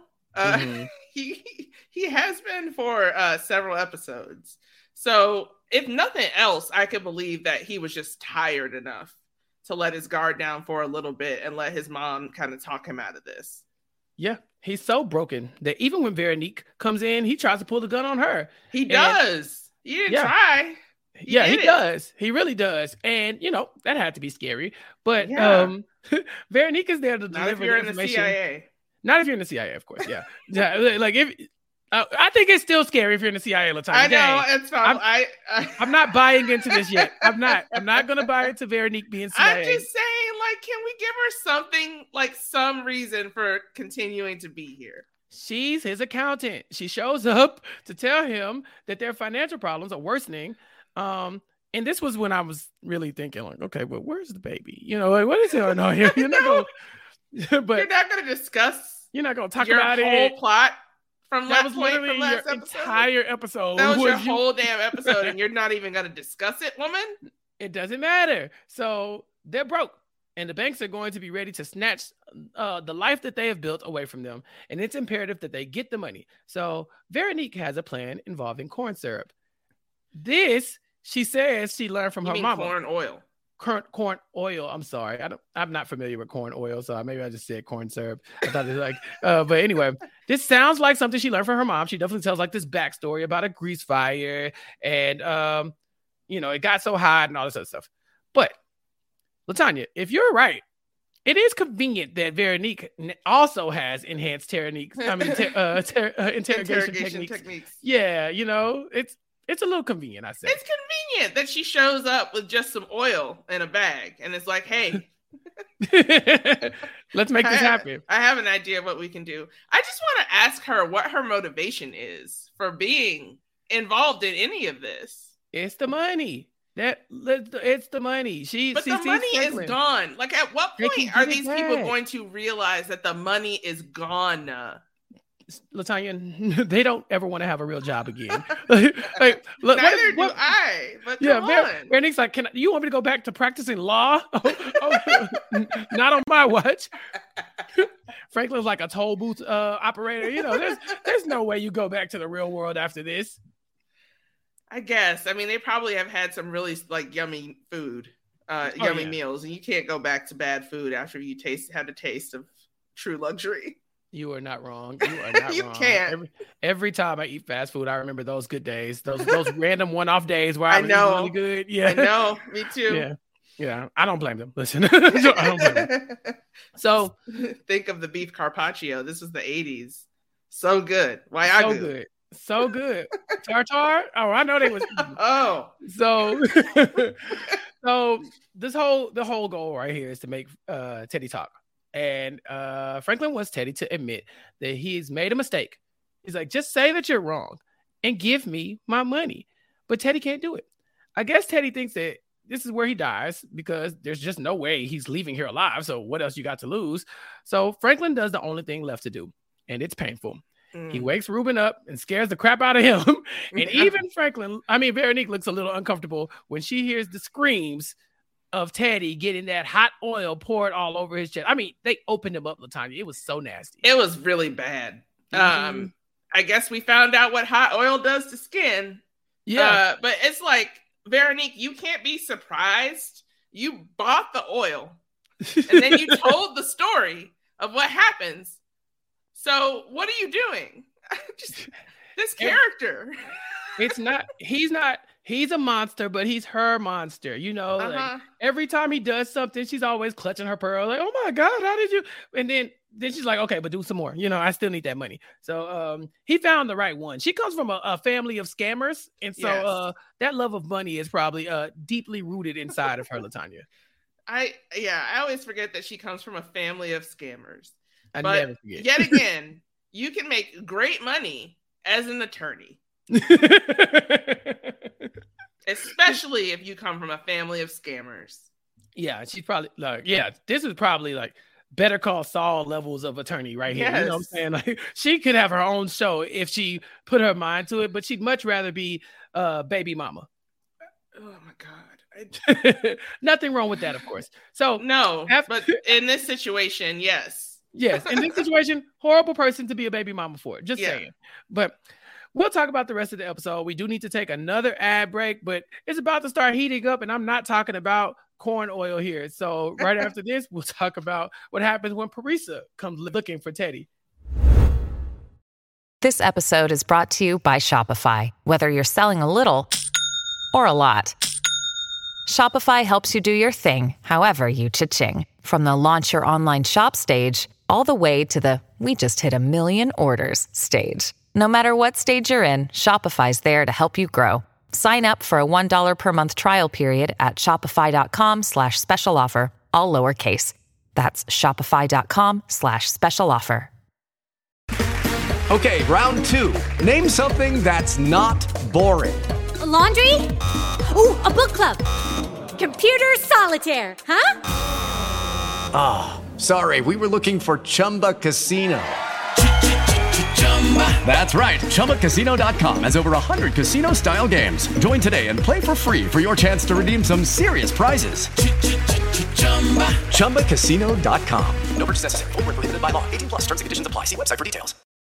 He has been for several episodes. So if nothing else, I could believe that he was just tired enough to let his guard down for a little bit and let his mom kind of talk him out of this. Yeah, he's so broken that even when Veronique comes in, he tries to pull the gun on her. He does. You didn't try. He does. He really does. And, that had to be scary. But Veronique is there to deliver the information. Not if you're in the CIA. Not if you're in the CIA, of course. Yeah. Like if I think it's still scary if you're in the CIA, LaTanya. I know. It's fine. I'm not buying into this yet. I'm not going to buy into Veronique being CIA. I'm just saying, can we give her something, some reason for continuing to be here? She's his accountant. She shows up to tell him that their financial problems are worsening. And this was when I was really thinking, okay, well, where's the baby? What is going on here? You're not going to discuss. You're not going to talk about your whole plot from that last was literally last your episode? entire episode. That was your whole damn episode, and you're not even going to discuss it, woman? It doesn't matter. So they're broke, and the banks are going to be ready to snatch the life that they have built away from them, and it's imperative that they get the money. So Veronique has a plan involving corn syrup. This, she says, she learned from her mama. Corn oil. Corn oil. I'm sorry. I'm not familiar with corn oil, so maybe I just said corn syrup. I thought it was like, but anyway, this sounds like something she learned from her mom. She definitely tells like this backstory about a grease fire and, it got so hot and all this other stuff. But LaTanya, if you're right, it is convenient that Veronique also has enhanced interrogation techniques. Yeah, it's a little convenient, I say. It's convenient that she shows up with just some oil in a bag, and it's like, hey, let's make this happen. I have an idea of what we can do. I just want to ask her what her motivation is for being involved in any of this. It's the money. It's the money. But the money is gone. Like, at what point are these people going to realize that the money is gone? LaTanya, they don't ever want to have a real job again. Neither do I. But come on. Veronique's like, you want me to go back to practicing law? Not on my watch. Franklin's like a toll booth operator. There's no way you go back to the real world after this. I guess. I mean, they probably have had some really like yummy food, meals, and you can't go back to bad food after you had a taste of true luxury. You are not wrong. You are not you wrong. Can't. Every time I eat fast food, I remember those good days, those random one-off days where I was really good. Yeah, I know. Me too. Yeah. I don't blame them. Listen, I don't blame them. So think of the beef carpaccio. This was the 80s. So good. Why So good. Tartar? Oh, I know they was. Oh. So the whole goal right here is to make Teddy talk. And Franklin wants Teddy to admit that he's made a mistake. He's like, just say that you're wrong and give me my money. But Teddy can't do it. I guess Teddy thinks that this is where he dies because there's just no way he's leaving here alive. So what else you got to lose? So Franklin does the only thing left to do, and it's painful. He wakes Ruben up and scares the crap out of him. And even Veronique looks a little uncomfortable when she hears the screams of Teddy getting that hot oil poured all over his chest. I mean, they opened him up, LaTanya. It was so nasty. It was really bad. I guess we found out what hot oil does to skin. Yeah. But it's like, Veronique, you can't be surprised. You bought the oil. And then you told the story of what happens. So what are you doing? Just this character. He's a monster, but he's her monster. Like every time he does something, she's always clutching her pearl. Like, oh my God, how did you? And then she's like, okay, but do some more. I still need that money. So he found the right one. She comes from a family of scammers. And so that love of money is probably deeply rooted inside of her, LaTanya. I always forget that she comes from a family of scammers. I never forget. Yet again, you can make great money as an attorney. Especially if you come from a family of scammers. Yeah, she's probably this is probably like Better Call Saul levels of attorney right here. Yes. You know what I'm saying? Like, she could have her own show if she put her mind to it, but she'd much rather be baby mama. Oh my God. Nothing wrong with that, of course. So no, but in this situation, yes. Yes, in this situation, horrible person to be a baby mama for. Just saying. But we'll talk about the rest of the episode. We do need to take another ad break, but it's about to start heating up, and I'm not talking about corn oil here. So right after this, we'll talk about what happens when Parisa comes looking for Teddy. This episode is brought to you by Shopify. Whether you're selling a little or a lot, Shopify helps you do your thing, however you cha-ching. From the launch your online shop stage, all the way to the we just hit 1 million orders stage. No matter what stage you're in, Shopify's there to help you grow. Sign up for a $1 per month trial period at shopify.com/special offer, all lowercase. That's shopify.com/special offer. Okay, round 2. Name something that's not boring. A laundry? Ooh, a book club. Computer solitaire, huh? Ah, sorry, we were looking for Chumba Casino. That's right. ChumbaCasino.com has over 100 casino-style games. Join today and play for free for your chance to redeem some serious prizes. ChumbaCasino.com. No purchase necessary. Void where prohibited by law. 18+ terms and conditions apply. See website for details.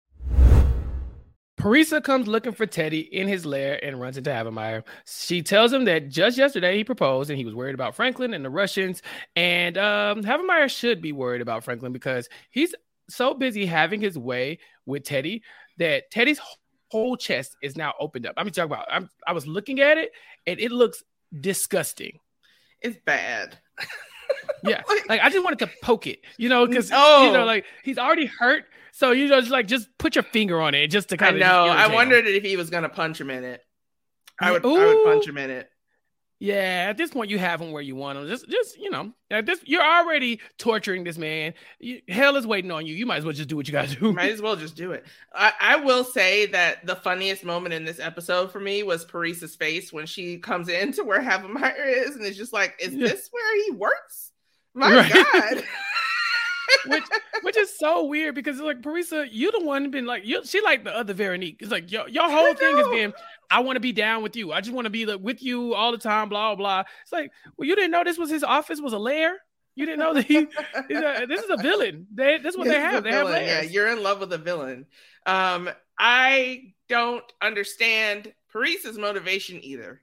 Parisa comes looking for Teddy in his lair and runs into Havemeyer. She tells him that just yesterday he proposed and he was worried about Franklin and the Russians. And Havemeyer should be worried about Franklin because he's so busy having his way with Teddy that Teddy's whole chest is now opened up. I was looking at it and it looks disgusting. It's bad. Yeah. Like I just wanted to poke it, because like he's already hurt. So, just put your finger on it just to kind of. I know. I wondered if he was going to punch him in it. I would punch him in it. Yeah, at this point, you have him where you want him. You're already torturing this man. Hell is waiting on you. You might as well just do what you got to do. Might as well just do it. I will say that the funniest moment in this episode for me was Parisa's face when she comes in to where Havemeyer is, and it's just like, is this where he works? My God. Which is so weird because like Parisa, you the one been like she like the other Veronique. It's like your whole thing has been I want to be down with you. I just want to be like with you all the time. Blah blah. It's like, well, you didn't know this was his office was a lair. You didn't know that this is a villain. This is what they have. They have lairs. Yeah, you're in love with a villain. I don't understand Parisa's motivation either.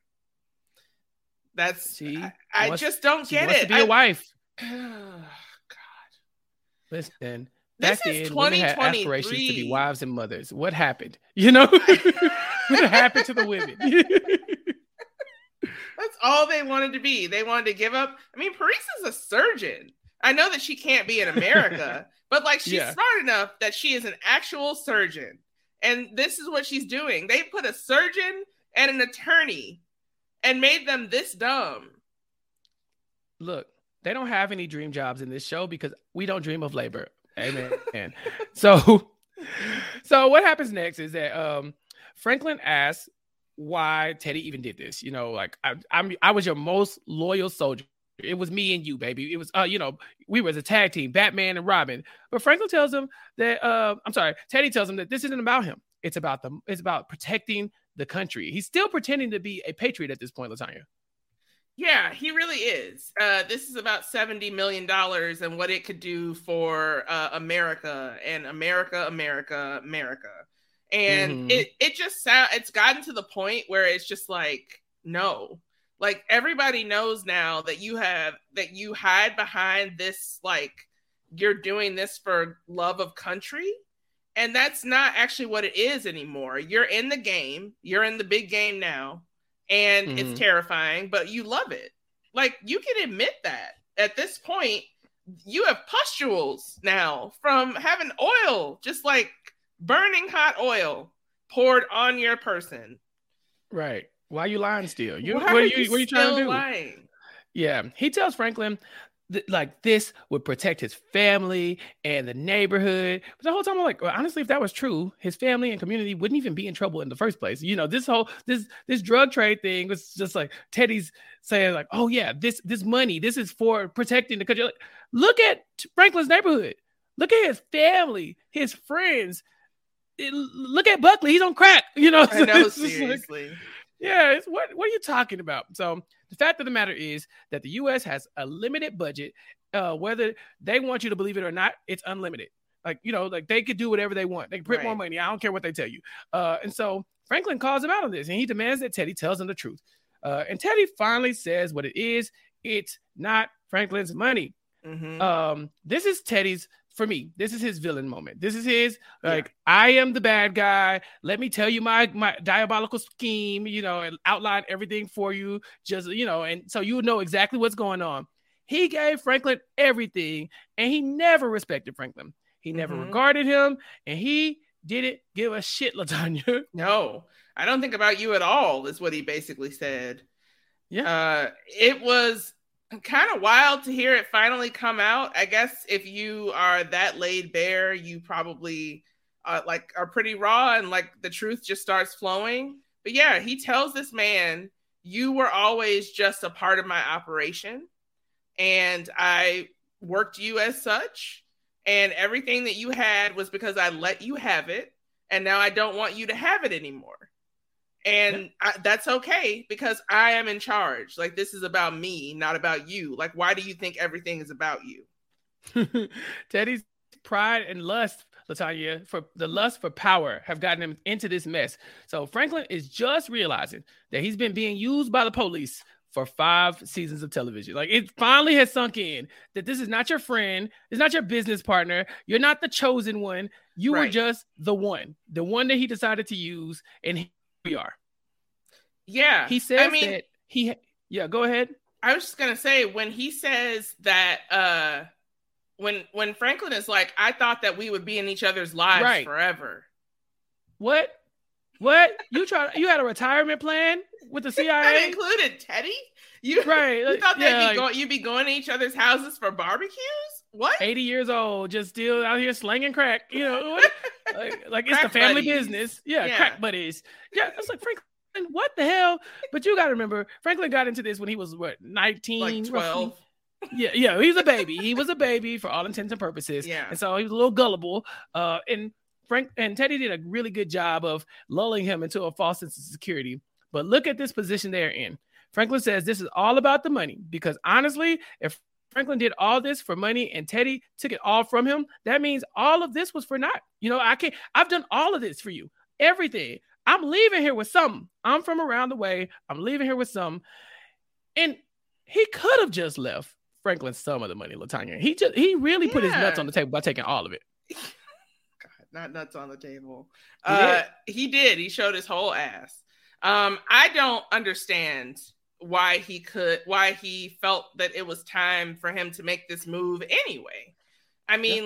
I just don't get it. To be a wife. Listen, this is 2023. Women had aspirations to be wives and mothers. What happened? What happened to the women? That's all they wanted to be. They wanted to give up. I mean, Parisa's a surgeon. I know that she can't be in America, but like she's smart enough that she is an actual surgeon. And this is what she's doing. They put a surgeon and an attorney and made them this dumb. Look. They don't have any dream jobs in this show because we don't dream of labor. Amen. So what happens next is that Franklin asks why Teddy even did this. I was your most loyal soldier. It was me and you, baby. It was, we were as a tag team, Batman and Robin. But Franklin tells him that, Teddy tells him that this isn't about him. It's about protecting the country. He's still pretending to be a patriot at this point, LaTanya. Yeah, he really is. This is about $70 million and what it could do for America and America. And it's gotten to the point where it's just like, no, like everybody knows now that you hide behind this, like you're doing this for love of country. And that's not actually what it is anymore. You're in the game. You're in the big game now. And it's terrifying, but you love it. Like, you can admit that. At this point, you have pustules now from having oil, just like burning hot oil poured on your person. Right. Why are you lying still? What are you trying to do? Lying? Yeah. He tells Franklin this would protect his family and the neighborhood. But the whole time I'm like, well, honestly, if that was true, his family and community wouldn't even be in trouble in the first place. This drug trade thing was just like Teddy's saying like, oh yeah, this money, this is for protecting the country. Like, look at Franklin's neighborhood. Look at his family, his friends. Look at Buckley. He's on crack. I know, seriously. It's what are you talking about? So the fact of the matter is that the U.S. has a limited budget. Whether they want you to believe it or not, it's unlimited. Like they could do whatever they want. They can print more money. I don't care what they tell you. And so Franklin calls him out on this, and he demands that Teddy tells him the truth. And Teddy finally says what it is. It's not Franklin's money. This is Teddy's. For me, this is his villain moment. This is his, I am the bad guy. Let me tell you my diabolical scheme, and outline everything for you. Just, and so you know exactly what's going on. He gave Franklin everything, and he never respected Franklin. He never regarded him, and he didn't give a shit, LaTanya. No, I don't think about you at all, is what he basically said. Yeah. It was kind of wild to hear it finally come out. I guess if you are that laid bare, you probably are pretty raw and like the truth just starts flowing. But yeah, he tells this man, you were always just a part of my operation and I worked you as such, and everything that you had was because I let you have it. and now I don't want you to have it anymore. And that's okay because I am in charge. Like, this is about me, not about you. Like, why do you think everything is about you? Teddy's pride and lust, LaTanya, for the lust for power have gotten him into this mess. So Franklin is just realizing that he's been being used by the police for 5 seasons of television. Like, it finally has sunk in that this is not your friend. It's not your business partner. You're not the chosen one. You were just the one that he decided to use. And here we are. Yeah. He says that go ahead. I was just going to say, when he says that, when Franklin is like, I thought that we would be in each other's lives forever. What? You had a retirement plan with the CIA? That included Teddy? You thought you'd be going to each other's houses for barbecues? What? 80 years old, just still out here slinging crack. You know, like it's the family business. Yeah, crack buddies. Yeah, it's like, Franklin, what the hell? But you got to remember, Franklin got into this when he was, 19? Like 12. Roughly? Yeah, he was a baby. He was a baby for all intents and purposes. Yeah. And so he was a little gullible. And Teddy did a really good job of lulling him into a false sense of security. But look at this position they're in. Franklin says this is all about the money, because honestly, if Franklin did all this for money and Teddy took it all from him, that means all of this was for naught. You know, I've done all of this for you. Everything. I'm leaving here with something. I'm from around the way. I'm leaving here with something. And he could have just left Franklin some of the money, LaTanya. He really put his nuts on the table by taking all of it. God, not nuts on the table. He did. He showed his whole ass. I don't understand why he felt that it was time for him to make this move anyway. I mean,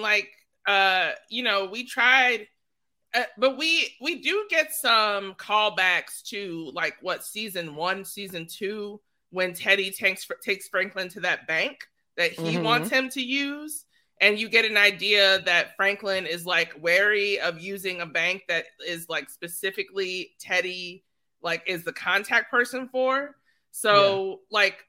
we tried, but we do get some callbacks to like season 1, season 2, when Teddy takes Franklin to that bank that he wants him to use. And you get an idea that Franklin is like wary of using a bank that is like specifically Teddy, like, is the contact person for. So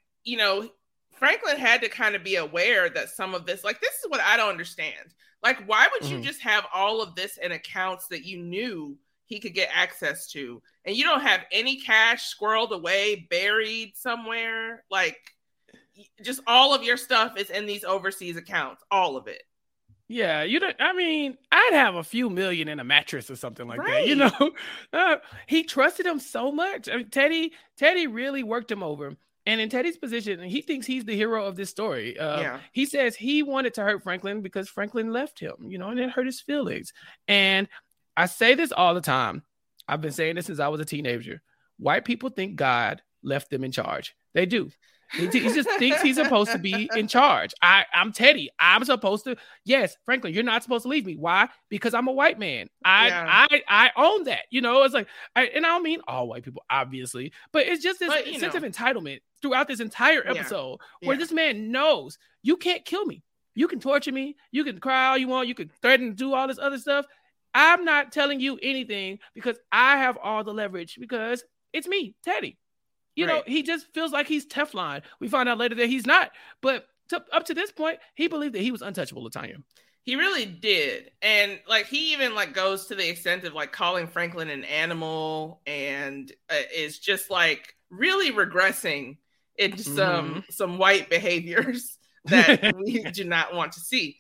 Franklin had to kind of be aware that some of this, like, this is what I don't understand. Like, why would you just have all of this in accounts that you knew he could get access to, and you don't have any cash squirreled away, buried somewhere? Like, just all of your stuff is in these overseas accounts, all of it. Yeah, I'd have a few million in a mattress or something like that. You know, he trusted him so much. I mean, Teddy really worked him over. And in Teddy's position, he thinks he's the hero of this story. He says he wanted to hurt Franklin because Franklin left him, and it hurt his feelings. And I say this all the time. I've been saying this since I was a teenager. White people think God left them in charge. They do. He just thinks he's supposed to be in charge. I'm Teddy. I'm supposed to. Yes, Franklin, you're not supposed to leave me. Why? Because I'm a white man. I own that. It's like, and I don't mean all white people, obviously, but it's just this sense of entitlement throughout this entire episode where this man knows you can't kill me. You can torture me. You can cry all you want. You can threaten to do all this other stuff. I'm not telling you anything because I have all the leverage because it's me, Teddy. He just feels like he's Teflon. We find out later that he's not. But up to this point, he believed that he was untouchable, LaTanya. He really did. And he even goes to the extent of calling Franklin an animal, and is just really regressing into some white behaviors that we do not want to see.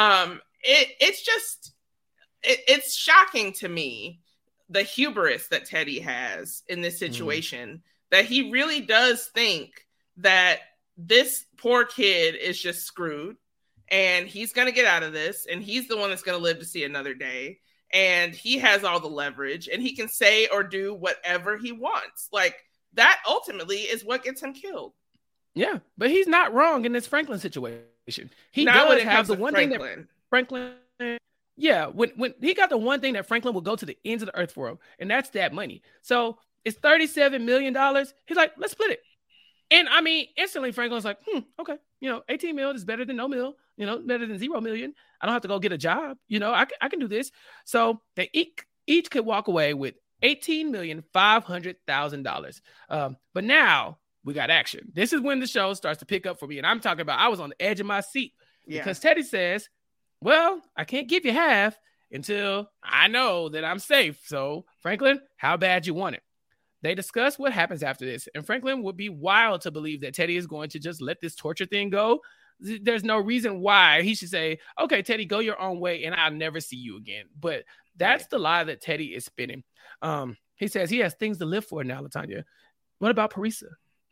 It's shocking to me, the hubris that Teddy has in this situation. That he really does think that this poor kid is just screwed and he's going to get out of this and he's the one that's going to live to see another day. And he has all the leverage and he can say or do whatever he wants. Like, that ultimately is what gets him killed. Yeah, but he's not wrong in this Franklin situation. He does have the one thing that Franklin... Yeah, when he got the one thing that Franklin will go to the ends of the earth for him, and that's that money. So it's $37 million. He's like, let's split it. And I mean, instantly Franklin's like, okay, 18 million is better than no mil, better than 0 million. I don't have to go get a job. I can do this. So they each could walk away with $18,500,000. But now we got action. This is when the show starts to pick up for me. And I'm talking about, I was on the edge of my seat because Teddy says, well, I can't give you half. until I know that I'm safe. So, Franklin, how bad you want it? They discuss what happens after this, and Franklin would be wild to believe that Teddy is going to just let this torture thing go. There's no reason why he should say, okay, Teddy, go your own way, and I'll never see you again. But that's the lie that Teddy is spinning. He says he has things to live for now, LaTanya. What about Parisa?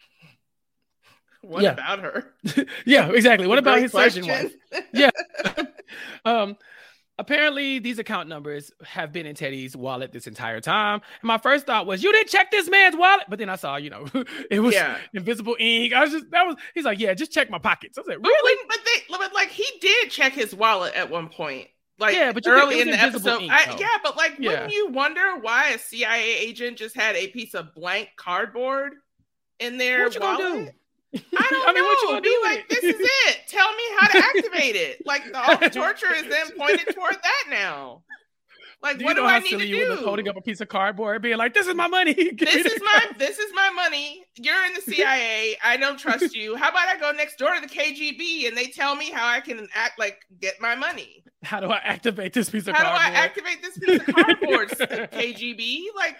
What about her? Yeah, exactly. What about his question. surgeon wife? Yeah. Apparently, these account numbers have been in Teddy's wallet this entire time. And my first thought was, you didn't check this man's wallet? But then I saw, it was invisible ink. He's like, yeah, just check my pockets. I was like, really? But like, he did check his wallet at one point. Like, yeah, but early in the episode. Wouldn't you wonder why a CIA agent just had a piece of blank cardboard in their wallet? Gonna do? I don't know. What you gonna be like, this is it. Tell me how to activate it. Like, all the torture is then pointed toward that now. Like, what do I need to do? Holding up a piece of cardboard, being like, "This is my money. This is my money. You're in the CIA. I don't trust you. How about I go next door to the KGB and they tell me how I can get my money? How do I activate this piece of cardboard? How do I activate this piece of cardboard, KGB? Like,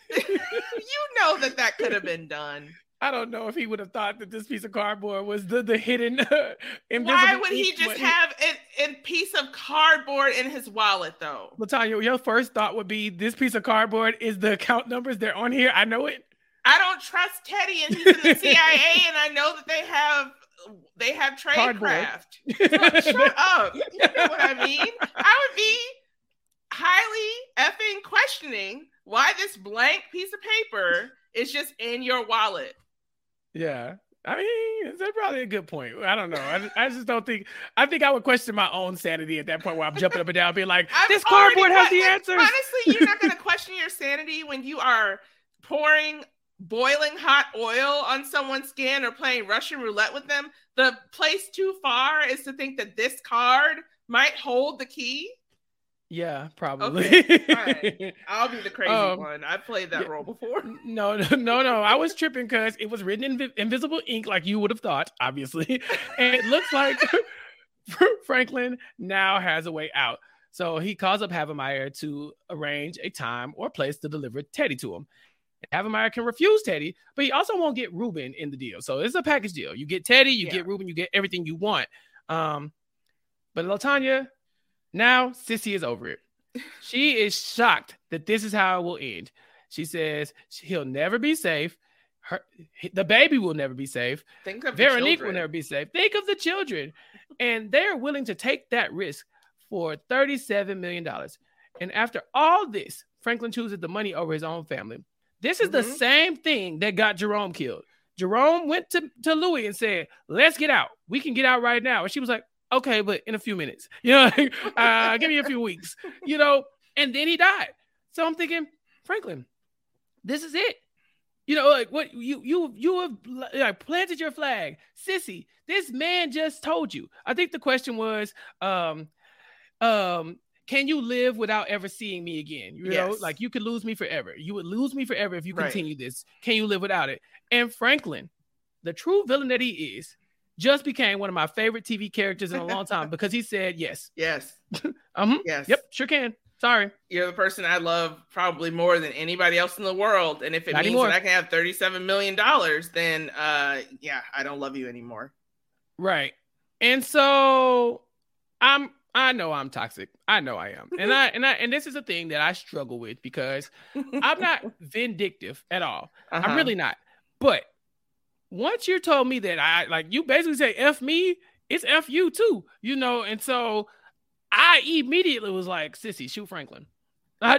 that could have been done." I don't know if he would have thought that this piece of cardboard was the hidden invisible. Why would he just have a piece of cardboard in his wallet, though? LaTanya, your first thought would be this piece of cardboard is the account numbers. They're on here. I know it. I don't trust Teddy, and he's in the CIA, and I know that they have tradecraft. So shut up. You know what I mean? I would be highly effing questioning why this blank piece of paper is just in your wallet. Yeah. I mean, that's probably a good point. I don't know. I just don't think. I think I would question my own sanity at that point where I'm jumping up and down, being like, "This cardboard has the answers." Honestly, you're not going to question your sanity when you are pouring boiling hot oil on someone's skin or playing Russian roulette with them. The place too far is to think that this card might hold the key. Yeah, probably. Okay, fine. I'll be the crazy one. I played that role before. No. I was tripping because it was written in invisible ink, like you would have thought, obviously. And it looks like Franklin now has a way out. So he calls up Havemeyer to arrange a time or place to deliver Teddy to him. Havemeyer can refuse Teddy, but he also won't get Ruben in the deal. So it's a package deal. You get Teddy, you get Ruben, you get everything you want. But LaTanya, now Sissy is over it. She is shocked that this is how it will end. She says he'll never be safe. The baby will never be safe. Think of Veronique will never be safe. Think of the children. And they're willing to take that risk for $37 million. And after all this, Franklin chooses the money over his own family. This is the same thing that got Jerome killed. Jerome went to Louis and said, let's get out. We can get out right now. And she was like, okay, but in a few minutes, give me a few weeks, and then he died. So I'm thinking, Franklin, this is it. What you have planted your flag. Sissy, this man just told you. I think the question was, can you live without ever seeing me again? You know, like you could lose me forever. You would lose me forever if you continue this. Can you live without it? And Franklin, the true villain that he is, just became one of my favorite TV characters in a long time because he said yes. Yes. Yes. Yep, sure can. Sorry. You're the person I love probably more than anybody else in the world. And if it means that I can have $37 million, then I don't love you anymore. Right. And so I know I'm toxic. I know I am. And this is a thing that I struggle with because I'm not vindictive at all. I'm really not. But once you told me that you basically say F me, it's F you too, and so I immediately was like, Sissy, shoot Franklin. God.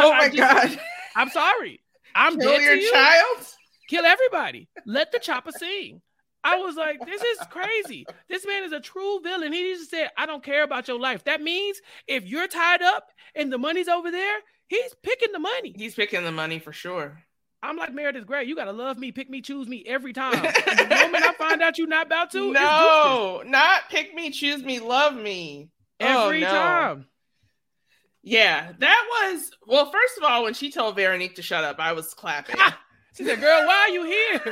I'm sorry. I'm kill your child? Kill everybody. Let the chopper sing. I was like, this is crazy. This man is a true villain. He just said, I don't care about your life. That means if you're tied up and the money's over there, he's picking the money. He's picking the money for sure. I'm like Meredith Grey. You got to love me, pick me, choose me every time. And the moment I find out you're not about to, no, not pick me, choose me, love me. Every time. Yeah, that was, well, first of all, when she told Veronique to shut up, I was clapping. She said, girl, why are you here?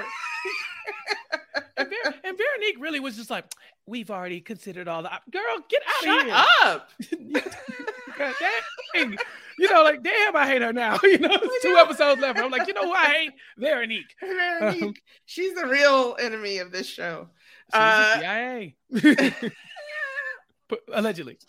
and Veronique really was just like, we've already considered all that. Girl, get out of here. Shut up. God dang. You know, like, damn, I hate her now. You know, it's 2 episodes left. I'm like, you know who I hate? Veronique. She's the real enemy of this show. She's the CIA. Allegedly.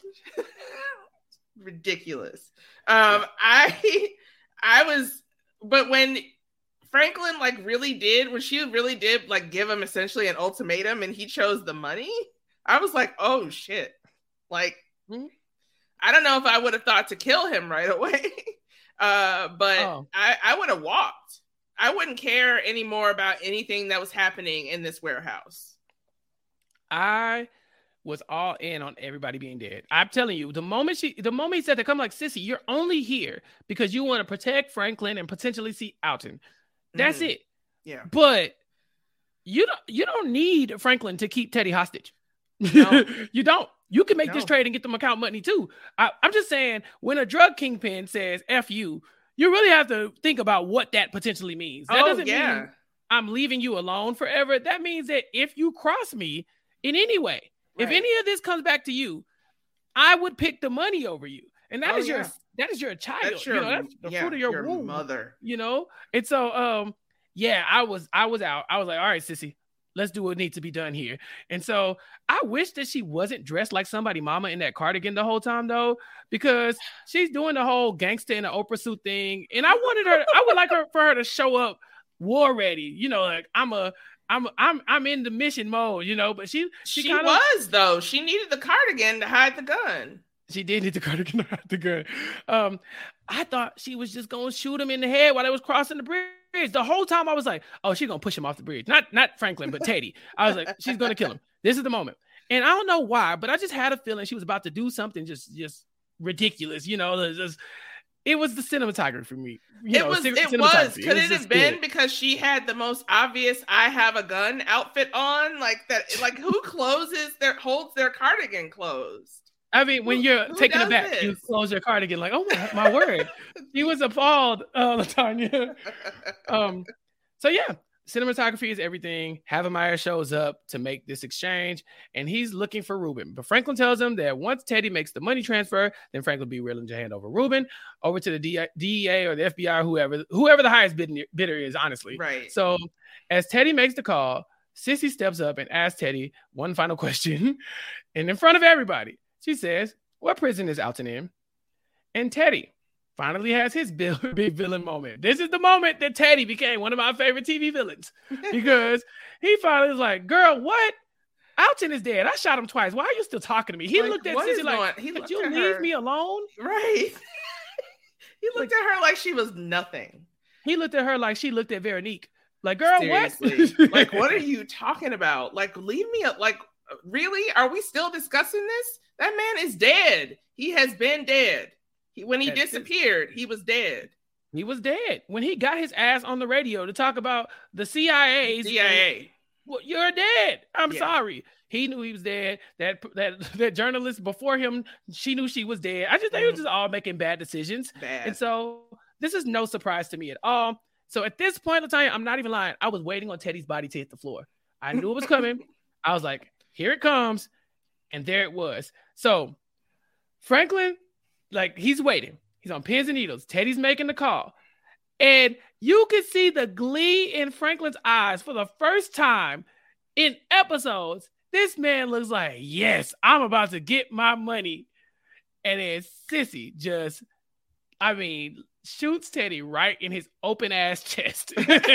Ridiculous. I was, but when Franklin like really did, when she really did like give him essentially an ultimatum and he chose the money, I was like, oh shit. Like, I don't know if I would have thought to kill him right away. But I would have walked. I wouldn't care anymore about anything that was happening in this warehouse. I was all in on everybody being dead. I'm telling you, the moment he said that, I'm like, sissy, you're only here because you want to protect Franklin and potentially see Alton. That's it. Yeah. But you don't need Franklin to keep Teddy hostage. No. You don't. You can make this trade and get them account money too. I'm just saying, when a drug kingpin says F you really have to think about what that potentially means. That doesn't mean I'm leaving you alone forever. That means that if you cross me in any way, if any of this comes back to you, I would pick the money over you. And that is your child. That's that's the fruit of your womb. Mother. You know? And so I was out. I was like, all right, sissy, let's do what needs to be done here. And so I wish that she wasn't dressed like somebody mama in that cardigan the whole time, though, because she's doing the whole gangster in an Oprah suit thing. And I would like for her to show up war ready, you know, like I'm in the mission mode, you know, but she was though. She needed the cardigan to hide the gun. She did need the cardigan to hide the gun. I thought she was just gonna shoot him in the head while they was crossing the bridge. The whole time I was like, oh, she's gonna push him off the bridge. Not Franklin, but Teddy. I was like, she's gonna kill him. This is the moment. And I don't know why, but I just had a feeling she was about to do something just ridiculous. You know, it was the cinematography for me. It was. Could it have been because she had the most obvious "I have a gun" outfit on, like that? Like who holds their cardigan closed? I mean, when you're taking it back, you close your cardigan like, oh my word. He was appalled, Latanya. So yeah, cinematography is everything. Havemeyer shows up to make this exchange, and he's looking for Ruben. But Franklin tells him that once Teddy makes the money transfer, then Franklin will be willing to hand over Ruben over to the DEA or the FBI, whoever the highest bidder is, honestly. Right. So as Teddy makes the call, Sissy steps up and asks Teddy one final question. And in front of everybody, she says, what prison is Alton in? And Teddy finally has his big villain moment. This is the moment that Teddy became one of my favorite TV villains because he finally was like, girl, what? Alton is dead. I shot him twice. Why are you still talking to me? He looked at Sissy like, could you leave me alone? Right. He looked at her like she was nothing. He looked at her like she looked at Veronique. Like, girl, seriously. what? Like, what are you talking about? Like, leave me like, really? Are we still discussing this? That man is dead. He has been dead. When he disappeared, he was dead. He was dead. When he got his ass on the radio to talk about the CIA. Well, you're dead. I'm sorry. He knew he was dead. That journalist before him, she knew she was dead. I just think it was just all making bad decisions. And so this is no surprise to me at all. So at this point, Latanya, I'm not even lying. I was waiting on Teddy's body to hit the floor. I knew it was coming. I was like, here it comes. And there it was. So Franklin, like, he's waiting. He's on pins and needles. Teddy's making the call. And you can see the glee in Franklin's eyes for the first time in episodes. This man looks like, yes, I'm about to get my money. And then Sissy just, shoots Teddy right in his open ass chest.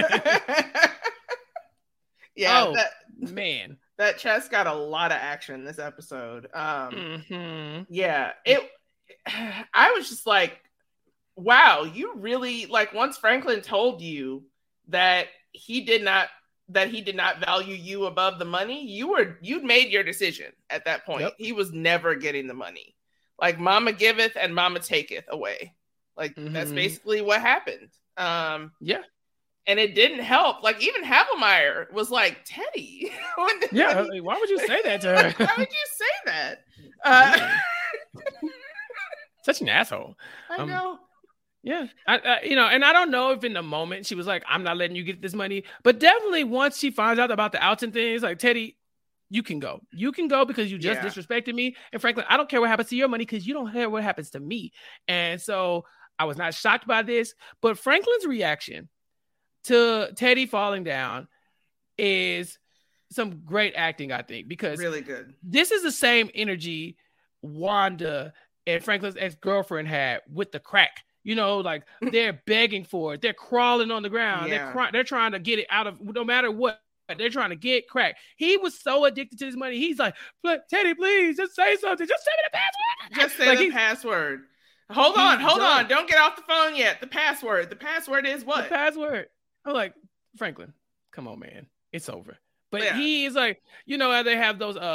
Yeah. Man. That chest got a lot of action this episode. Yeah. I was just like, wow, you really, like, once Franklin told you that he did not value you above the money, you'd made your decision at that point. Yep. He was never getting the money. Like, mama giveth and mama taketh away. Like, that's basically what happened. Yeah. And it didn't help. Like, even Havemeyer was like, Teddy. Why would you say that to her? Why would you say that? Such an asshole. I know. Yeah. And I don't know if in the moment she was like, I'm not letting you get this money. But definitely once she finds out about the Alton thing, it's like, Teddy, you can go. You can go because you just disrespected me. And Franklin, I don't care what happens to your money because you don't care what happens to me. And so I was not shocked by this. But Franklin's reaction to Teddy falling down is some great acting, I think, because really good. This is the same energy Wanda and Franklin's ex-girlfriend had with the crack. You know, like they're begging for it. They're crawling on the ground. They're trying to get it out of, no matter what. They're trying to get crack. He was so addicted to his money. He's like, Teddy, please, just say something. Just say me the password. Just say the password. Hold on. Don't get off the phone yet. The password. The password is what? The password. I'm like, Franklin, come on, man. It's over. But he is like, you know, they have those,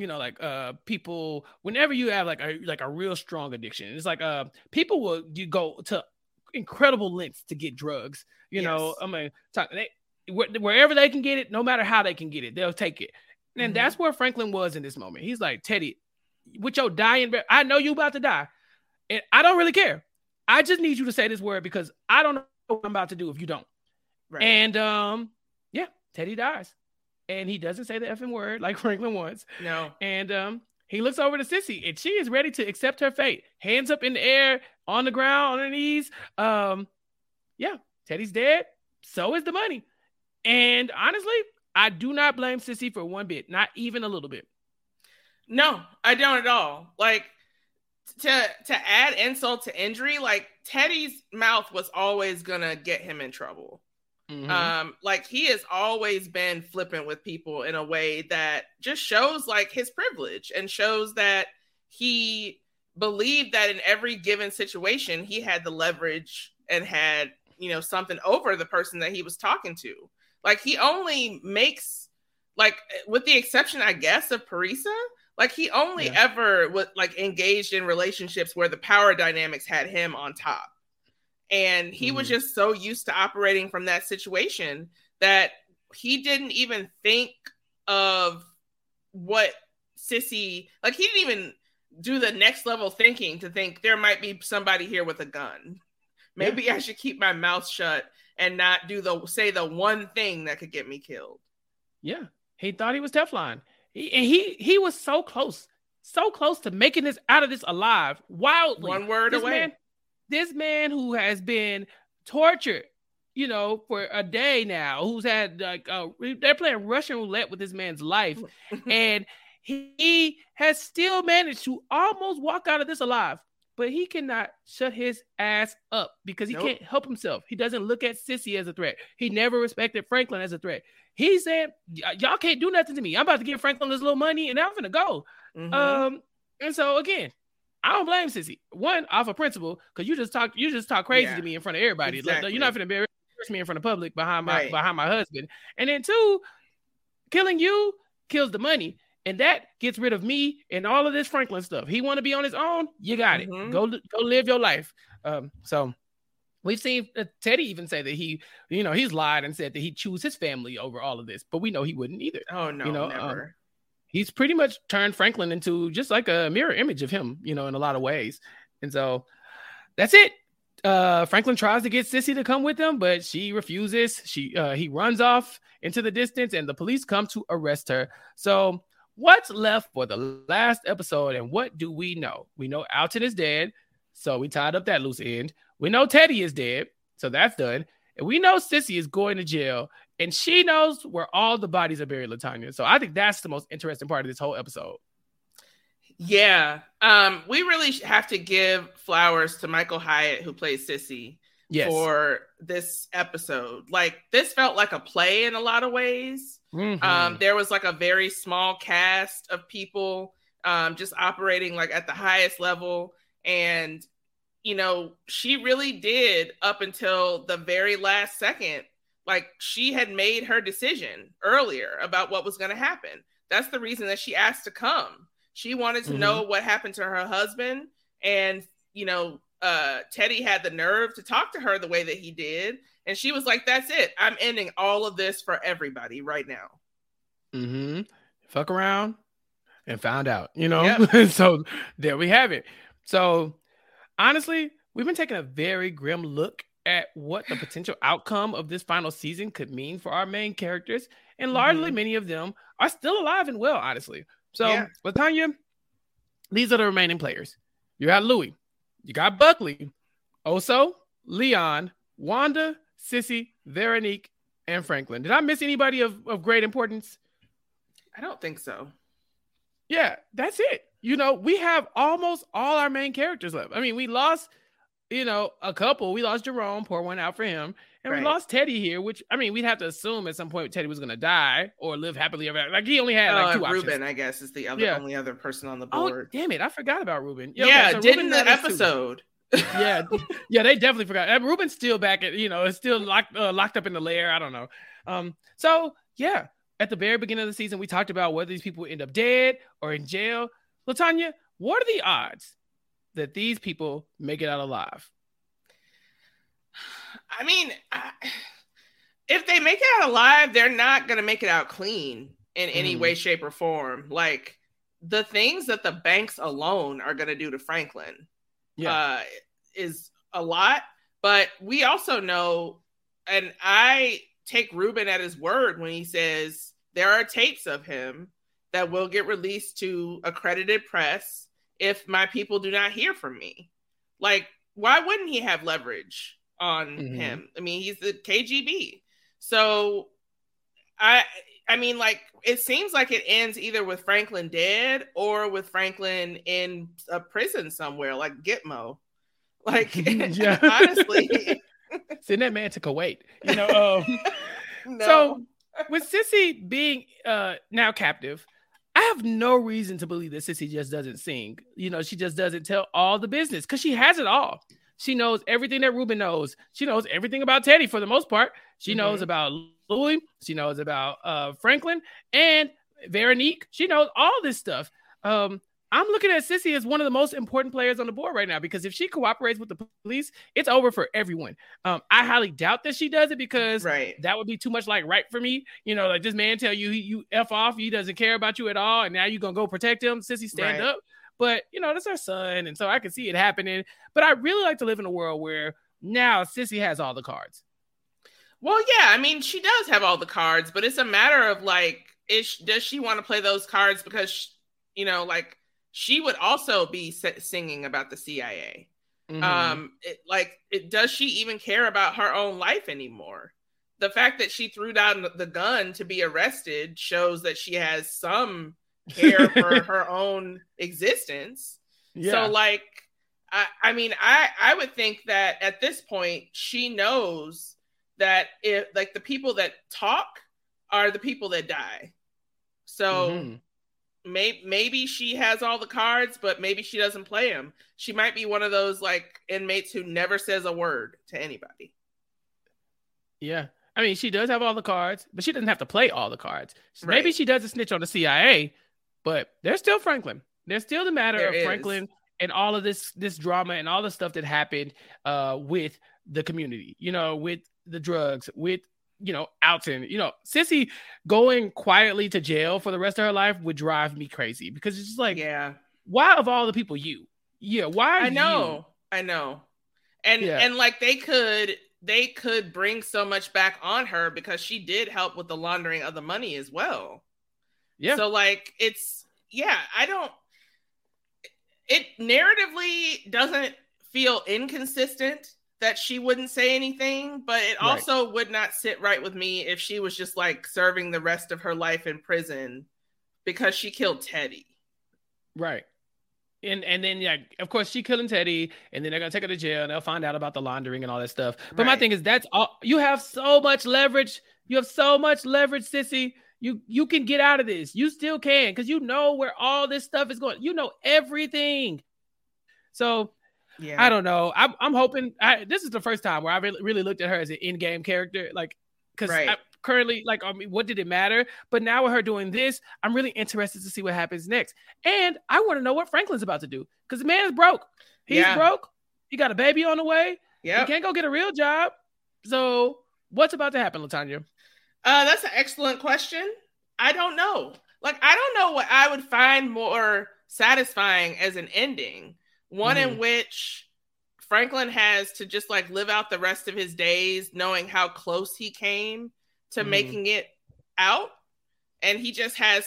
people, whenever you have like a real strong addiction, it's like people you go to incredible lengths to get drugs. You know, I mean, wherever they can get it, no matter how they can get it, they'll take it. And that's where Franklin was in this moment. He's like, Teddy, with your dying, I know you about to die, and I don't really care. I just need you to say this word because I don't know what I'm about to do if you don't. Right. And Teddy dies. And he doesn't say the effing word like Franklin wants. No. And he looks over to Sissy, and she is ready to accept her fate. Hands up in the air, on the ground, on her knees. Teddy's dead. So is the money. And honestly, I do not blame Sissy for one bit. Not even a little bit. No, I don't at all. Like, to add insult to injury, like, Teddy's mouth was always going to get him in trouble. Like, he has always been flippant with people in a way that just shows like his privilege and shows that he believed that in every given situation he had the leverage and had, you know, something over the person that he was talking to. Like, he only makes, like, with the exception, I guess, of Parisa, like, he only ever was like engaged in relationships where the power dynamics had him on top. And he was just so used to operating from that situation that he didn't even think of what Sissy, like, he didn't even do the next level thinking to think there might be somebody here with a gun. Maybe I should keep my mouth shut and not say the one thing that could get me killed. Yeah. He thought he was Teflon. He was so close to making this out of this alive. Wildly. One word away. This man who has been tortured, you know, for a day now, who's had like they're playing Russian roulette with this man's life, and he has still managed to almost walk out of this alive, but he cannot shut his ass up because he can't help himself. He doesn't look at Sissy as a threat. He never respected Franklin as a threat. He said, y'all can't do nothing to me. I'm about to give Franklin this little money and I'm gonna go. And so again, I don't blame Sissy. One, off of principle, because you just talk crazy to me in front of everybody. Exactly. Like, you're not going to embarrass me in front of public behind my husband. And then two, killing you kills the money, and that gets rid of me and all of this Franklin stuff. He want to be on his own. You got it. Go live your life. So we've seen Teddy even say that he's lied and said that he'd choose his family over all of this, but we know he wouldn't either. Oh no, never. He's pretty much turned Franklin into just like a mirror image of him, you know, in a lot of ways. And so that's it. Franklin tries to get Sissy to come with him, but she refuses. He runs off into the distance and the police come to arrest her. So what's left for the last episode and what do we know? We know Alton is dead. So we tied up that loose end. We know Teddy is dead. So that's done. And we know Sissy is going to jail, and she knows where all the bodies are buried, LaTanya. So I think that's the most interesting part of this whole episode. Yeah. We really have to give flowers to Michael Hyatt, who plays Sissy, for this episode. Like, this felt like a play in a lot of ways. There was like a very small cast of people just operating like at the highest level. And you know, she really did up until the very last second. Like, she had made her decision earlier about what was going to happen. That's the reason that she asked to come. She wanted to know what happened to her husband. And, you know, Teddy had the nerve to talk to her the way that he did. And she was like, that's it. I'm ending all of this for everybody right now. Fuck around and found out, you know? So there we have it. So honestly, we've been taking a very grim look at what the potential outcome of this final season could mean for our main characters. And largely, many of them are still alive and well, honestly. So, Latanya, these are the remaining players. You got Louis. You got Buckley. Oso, Leon, Wanda, Sissy, Veronique, and Franklin. Did I miss anybody of great importance? I don't think so. Yeah, that's it. We have almost all our main characters left. I mean, we lost, a couple. We lost Jerome, pour one out for him. And we lost Teddy here, which, I mean, we'd have to assume at some point Teddy was going to die or live happily ever after. Like, he only had two options. Ruben, I guess, is the only other person on the board. Oh, damn it. I forgot about Ruben. So didn't the episode. Yeah, they definitely forgot. And Ruben's still back at, is still locked up in the lair. I don't know. So, yeah, at the very beginning of the season, we talked about whether these people end up dead or in jail. Latanya, what are the odds that these people make it out alive? I mean, if they make it out alive, they're not going to make it out clean in any way, shape, or form. Like, the things that the banks alone are going to do to Franklin is a lot. But we also know, and I take Ruben at his word when he says there are tapes of him that will get released to accredited press if my people do not hear from me. Like, why wouldn't he have leverage on him? I mean, he's the KGB. So I mean, like, it seems like it ends either with Franklin dead or with Franklin in a prison somewhere, like Gitmo. Like, honestly. Send that man to Kuwait. No. So with Sissy being now captive, I have no reason to believe that Sissy just doesn't sing. She just doesn't tell all the business because she has it all. She knows everything that Ruben knows. She knows everything about Teddy for the most part. She knows about Louis. She knows about Franklin and Veronique. She knows all this stuff. I'm looking at Sissy as one of the most important players on the board right now because if she cooperates with the police, it's over for everyone. I highly doubt that she does it because that would be too much like right for me. Like this man tell you F off, he doesn't care about you at all, and now you're going to go protect him. Sissy, stand up. But, that's her son, and so I can see it happening. But I really like to live in a world where now Sissy has all the cards. Well, yeah, I mean, she does have all the cards, but it's a matter of, like, does she want to play those cards because, she would also be singing about the CIA. Does she even care about her own life anymore? The fact that she threw down the gun to be arrested shows that she has some care for her own existence. So, like, I mean, I would think that at this point she knows that if, like, the people that talk are the people that die. So maybe she has all the cards, but maybe she doesn't play them. She might be one of those, like, inmates who never says a word to anybody. Yeah. I mean, she does have all the cards, but she doesn't have to play all the cards. Maybe she doesn't snitch on the CIA, but there's still Franklin. There's still the matter of Franklin and all of this drama and all the stuff that happened with the community, with the drugs, with, Alton. Sissy going quietly to jail for the rest of her life would drive me crazy because it's just like, why of all the people you? Yeah, why? I know. And like they could bring so much back on her because she did help with the laundering of the money as well. Yeah. So, like, it narratively doesn't feel inconsistent that she wouldn't say anything, but it also would not sit right with me if she was just, like, serving the rest of her life in prison because she killed Teddy. Right. And then, of course, she killing Teddy, and then they're going to take her to jail, and they'll find out about the laundering and all that stuff. But my thing is, that's all. You have so much leverage. You have so much leverage, Sissy. You can get out of this. You still can, because you know where all this stuff is going. You know everything. So, I don't know. I'm hoping this is the first time where I really looked at her as an in-game character. Like, because currently, like, I mean, what did it matter? But now with her doing this, I'm really interested to see what happens next. And I want to know what Franklin's about to do, because the man's broke. He's broke. He got a baby on the way. Yeah, he can't go get a real job. So what's about to happen, Latanya? That's an excellent question. I don't know. Like, I don't know what I would find more satisfying as an ending. One in which Franklin has to just like live out the rest of his days knowing how close he came to making it out. And he just has,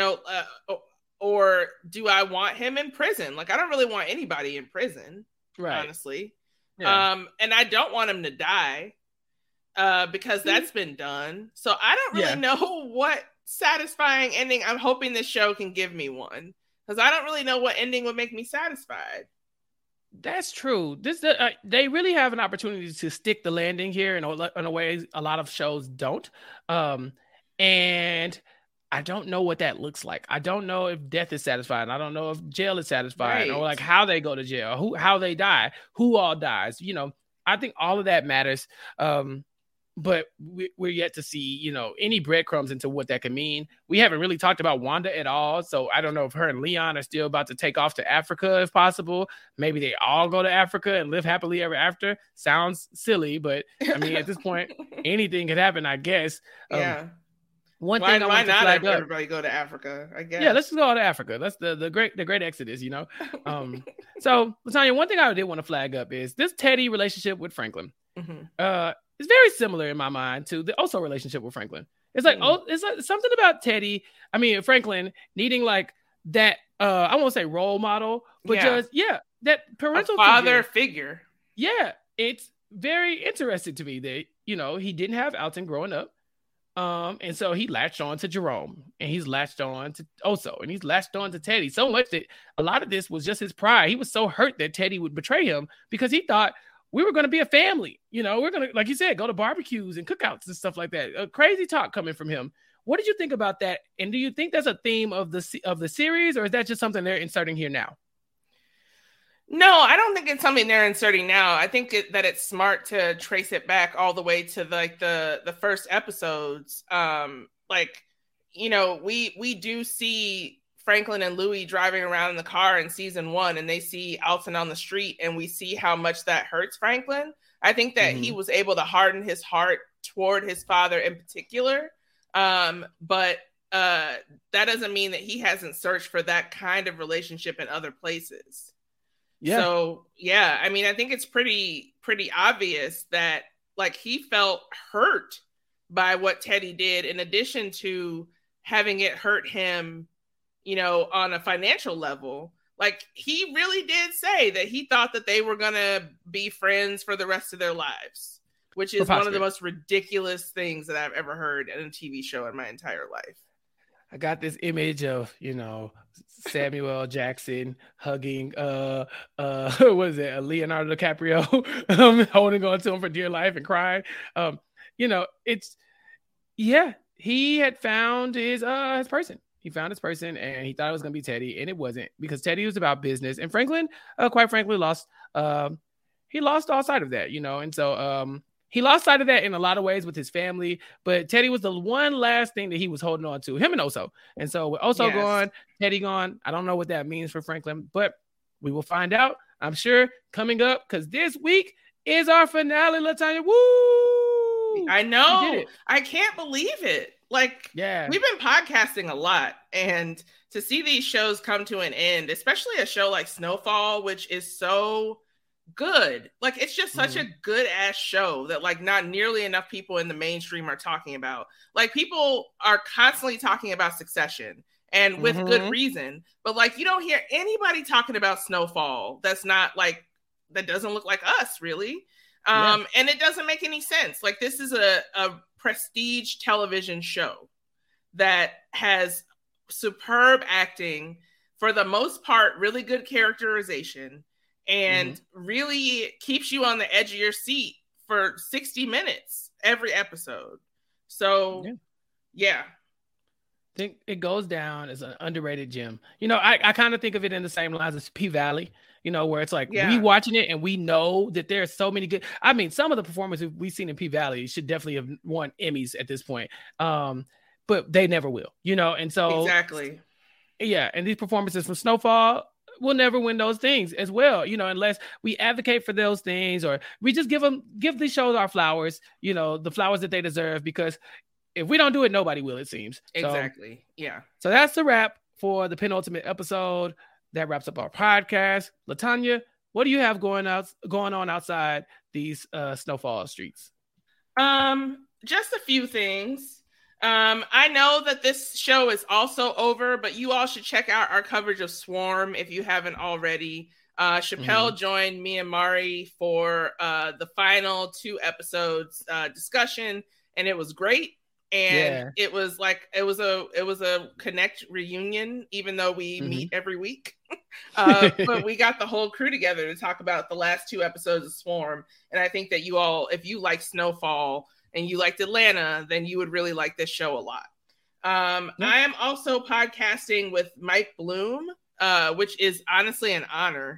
or do I want him in prison? Like, I don't really want anybody in prison, honestly. Yeah. And I don't want him to die because that's been done. So I don't really know what satisfying ending. I'm hoping this show can give me one because I don't really know what ending would make me satisfied. That's true. They really have an opportunity to stick the landing here in a way a lot of shows don't. And I don't know what that looks like. I don't know if death is satisfying. I don't know if jail is satisfying or like how they go to jail, how they die, who all dies. I think all of that matters. But we're yet to see, any breadcrumbs into what that could mean. We haven't really talked about Wanda at all. So I don't know if her and Leon are still about to take off to Africa if possible. Maybe they all go to Africa and live happily ever after. Sounds silly, but I mean, at this point, anything could happen, I guess. Yeah. Why not everybody go to Africa? I guess. Yeah, let's just go to Africa. That's the great exodus, So, LaTonya, one thing I did want to flag up is this Teddy relationship with Franklin. It's very similar in my mind to the Oso relationship with Franklin. It's like it's like something about Franklin needing like that. I won't say role model, but just that parental father figure. Yeah, it's very interesting to me that he didn't have Alton growing up. And so he latched on to Jerome and he's latched on to Oso and he's latched on to Teddy so much that a lot of this was just his pride. He was so hurt that Teddy would betray him because he thought we were going to be a family. We're going to, like you said, go to barbecues and cookouts and stuff like that. Crazy talk coming from him. What did you think about that? And do you think that's a theme of the series, or is that just something they're inserting here now? No, I don't think it's something they're inserting now. I think that it's smart to trace it back all the way to like the first episodes. We do see Franklin and Louis driving around in the car in season 1, and they see Alton on the street, and we see how much that hurts Franklin. I think that he was able to harden his heart toward his father in particular. But that doesn't mean that he hasn't searched for that kind of relationship in other places. Yeah. So, I think it's pretty obvious that like he felt hurt by what Teddy did, in addition to having it hurt him, on a financial level. Like, he really did say that he thought that they were going to be friends for the rest of their lives, which is one of the most ridiculous things that I've ever heard in a TV show in my entire life. I got this image of, Samuel Jackson hugging, Leonardo DiCaprio, holding on to him for dear life and crying. He had found his person. He found his person, and he thought it was going to be Teddy, and it wasn't, because Teddy was about business, and Franklin, quite frankly, lost all sight of that, and so he lost sight of that in a lot of ways with his family, but Teddy was the one last thing that he was holding on to, him and Oso. And so with Oso gone, Teddy gone, I don't know what that means for Franklin, but we will find out, I'm sure, coming up, because this week is our finale, LaTonya. Woo! I know. I can't believe it. Like, we've been podcasting a lot, and to see these shows come to an end, especially a show like Snowfall, which is so good. Like, it's just such a good ass show that like not nearly enough people in the mainstream are talking about. Like, people are constantly talking about Succession, and with good reason, but like you don't hear anybody talking about Snowfall that doesn't look like us, really. And it doesn't make any sense. Like, this is a prestige television show that has superb acting, for the most part, really good characterization, and really keeps you on the edge of your seat for 60 minutes every episode. So, I think it goes down as an underrated gem. I kind of think of it in the same lines as P-Valley, where it's like we watching it and we know that there's so many good. I mean, some of the performances we've seen in P-Valley should definitely have won Emmys at this point, but they never will, and so exactly, and these performances from Snowfall will never win those things as well, unless we advocate for those things, or we just give these shows our flowers, the flowers that they deserve, because if we don't do it, nobody will, it seems. Exactly. So that's the wrap for the penultimate episode. That wraps up our podcast. LaTonya, what do you have going on outside these Snowfall streets? Just a few things. I know that this show is also over, but you all should check out our coverage of Swarm if you haven't already. Chappelle joined me and Mari for the final 2 episodes discussion, and it was great. And it was a Connect reunion, even though we meet every week. But we got the whole crew together to talk about the last 2 episodes of Swarm. And I think that you all, if you like Snowfall and you liked Atlanta, then you would really like this show a lot. I am also podcasting with Mike Bloom, which is honestly an honor.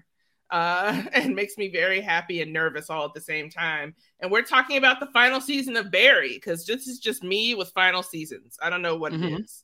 And makes me very happy and nervous all at the same time. And we're talking about the final season of Barry, because this is just me with final seasons. I don't know what it is.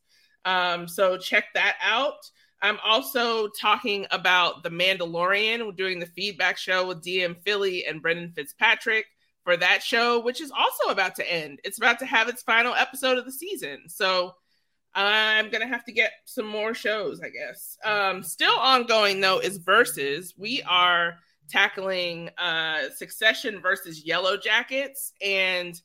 So check that out. I'm also talking about The Mandalorian. We're doing the feedback show with DM Philly and Brendan Fitzpatrick for that show, which is also about to end. It's about to have its final episode of the season. So I'm going to have to get some more shows, I guess. Still ongoing, though, is Versus. We are tackling Succession versus Yellow Jackets. And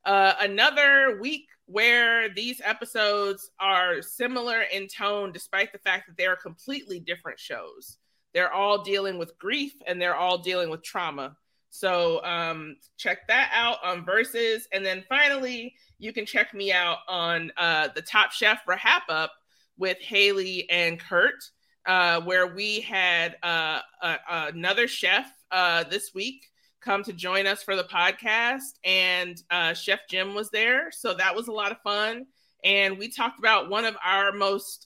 another week where these episodes are similar in tone, despite the fact that they're completely different shows. They're all dealing with grief and they're all dealing with trauma. So check that out on Versus. And then finally, you can check me out on the Top Chef Wrap Up with Haley and Kurt, where we had another chef this week come to join us for the podcast. And Chef Jim was there. So that was a lot of fun. And we talked about one of our most,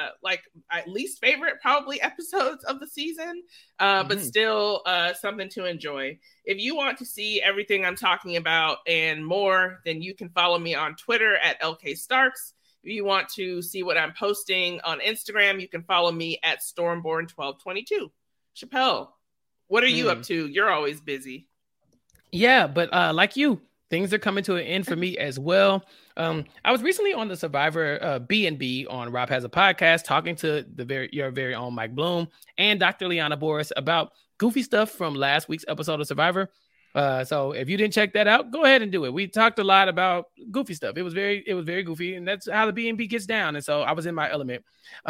least favorite probably episodes of the season, but still something to enjoy. If you want to see everything I'm talking about and more, then you can follow me on Twitter at LK Starks. If you want to see what I'm posting on Instagram, you can follow me at Stormborn1222. Chappelle, what are you up to? You're always busy. Yeah, but like you, things are coming to an end for me as well. I was recently on the Survivor B&B on Rob Has a Podcast, talking to your very own Mike Bloom and Dr. Liana Boris about goofy stuff from last week's episode of Survivor. So if you didn't check that out, go ahead and do it. We talked a lot about goofy stuff. It was very goofy, and that's how the B&B gets down. And so I was in my element.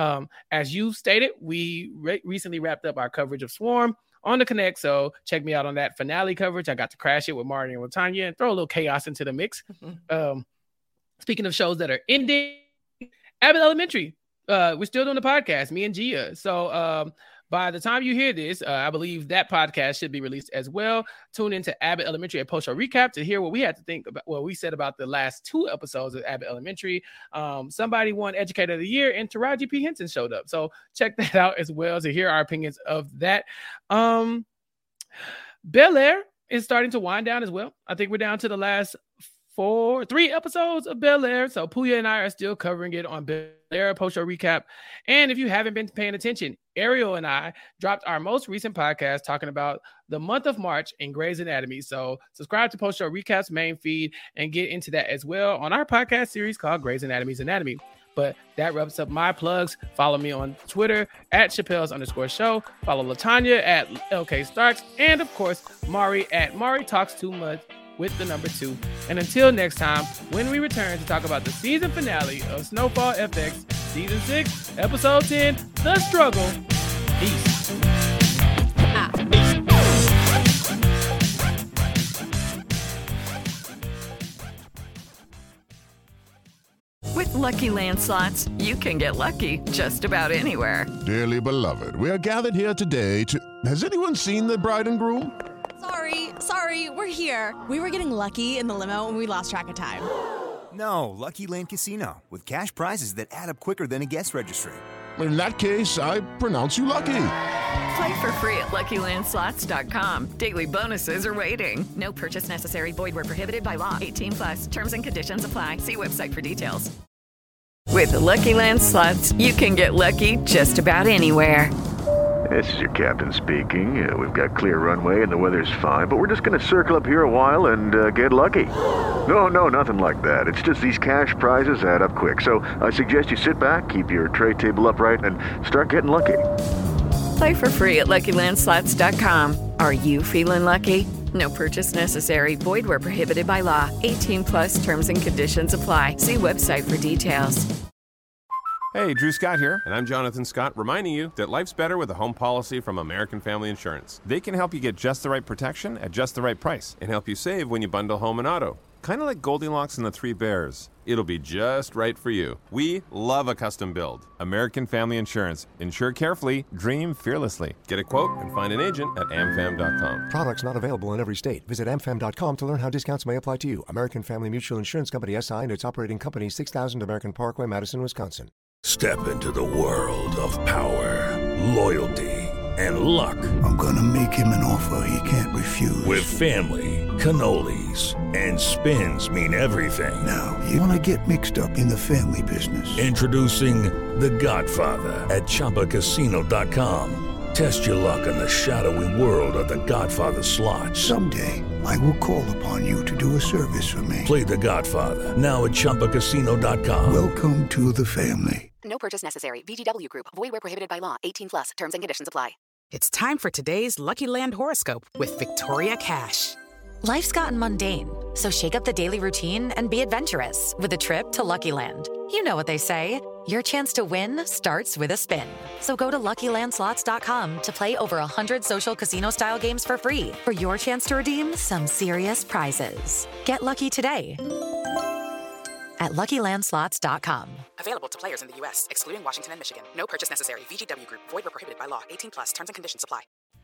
As you stated, we recently wrapped up our coverage of Swarm on the Connect, so check me out on that finale coverage. I got to crash it with Marty and Latanya and throw a little chaos into the mix. Speaking of shows that are ending, Abbott Elementary. We're still doing the podcast, me and Gia. So by the time you hear this, I believe that podcast should be released as well. Tune into Abbott Elementary at Post Show Recap to hear what we had to think about, what we said about the last 2 episodes of Abbott Elementary. Somebody won Educator of the Year, and Taraji P. Henson showed up. So check that out as well to hear our opinions of that. Bel Air is starting to wind down as well. I think we're down to the last 3 episodes of Bel Air. So Puya and I are still covering it on Bel Air Post Show Recap. And if you haven't been paying attention, Ariel and I dropped our most recent podcast talking about the month of March in Grey's Anatomy. So subscribe to Post Show Recap's main feed and get into that as well on our podcast series called Grey's Anatomy's Anatomy. But that wraps up my plugs. Follow me on Twitter at Chappelle's_show. Follow Latanya at LK Starks. And of course, Mari at Mari Talks Too Much with the number 2. And until next time, when we return to talk about the season finale of Snowfall FX, Season 6, Episode 10, The Struggle. Peace. With Lucky Land Slots, you can get lucky just about anywhere. Dearly beloved, we are gathered here today to... Has anyone seen the bride and groom? Sorry, we're here. We were getting lucky in the limo and we lost track of time. No, Lucky Land Casino, with cash prizes that add up quicker than a guest registry. In that case, I pronounce you lucky. Play for free at LuckyLandSlots.com. Daily bonuses are waiting. No purchase necessary. Void where prohibited by law. 18+. Terms and conditions apply. See website for details. With the Lucky Land Slots, you can get lucky just about anywhere. This is your captain speaking. We've got clear runway and the weather's fine, but we're just going to circle up here a while and get lucky. No, nothing like that. It's just these cash prizes add up quick. So I suggest you sit back, keep your tray table upright, and start getting lucky. Play for free at LuckyLandSlots.com. Are you feeling lucky? No purchase necessary. Void where prohibited by law. 18+ terms and conditions apply. See website for details. Hey, Drew Scott here, and I'm Jonathan Scott, reminding you that life's better with a home policy from American Family Insurance. They can help you get just the right protection at just the right price and help you save when you bundle home and auto. Kind of like Goldilocks and the Three Bears. It'll be just right for you. We love a custom build. American Family Insurance. Insure carefully, dream fearlessly. Get a quote and find an agent at amfam.com. Products not available in every state. Visit amfam.com to learn how discounts may apply to you. American Family Mutual Insurance Company SI and its operating company 6000 American Parkway, Madison, Wisconsin. Step into the world of power, loyalty, and luck. I'm gonna make him an offer he can't refuse. With family, cannolis, and spins mean everything. Now, you wanna get mixed up in the family business. Introducing The Godfather at ChumbaCasino.com. Test your luck in the shadowy world of The Godfather slot. Someday, I will call upon you to do a service for me. Play The Godfather, now at ChumbaCasino.com. Welcome to the family. No purchase necessary. VGW Group. Void where prohibited by law. 18+. Terms and conditions apply. It's time for today's Lucky Land horoscope with Victoria Cash. Life's gotten mundane, so shake up the daily routine and be adventurous with a trip to Lucky Land. You know what they say. Your chance to win starts with a spin. So go to LuckyLandSlots.com to play over 100 social casino-style games for free for your chance to redeem some serious prizes. Get lucky today at LuckyLandSlots.com. Available to players in the U.S., excluding Washington and Michigan. No purchase necessary. VGW Group. Void where prohibited by law. 18+. Terms and conditions apply.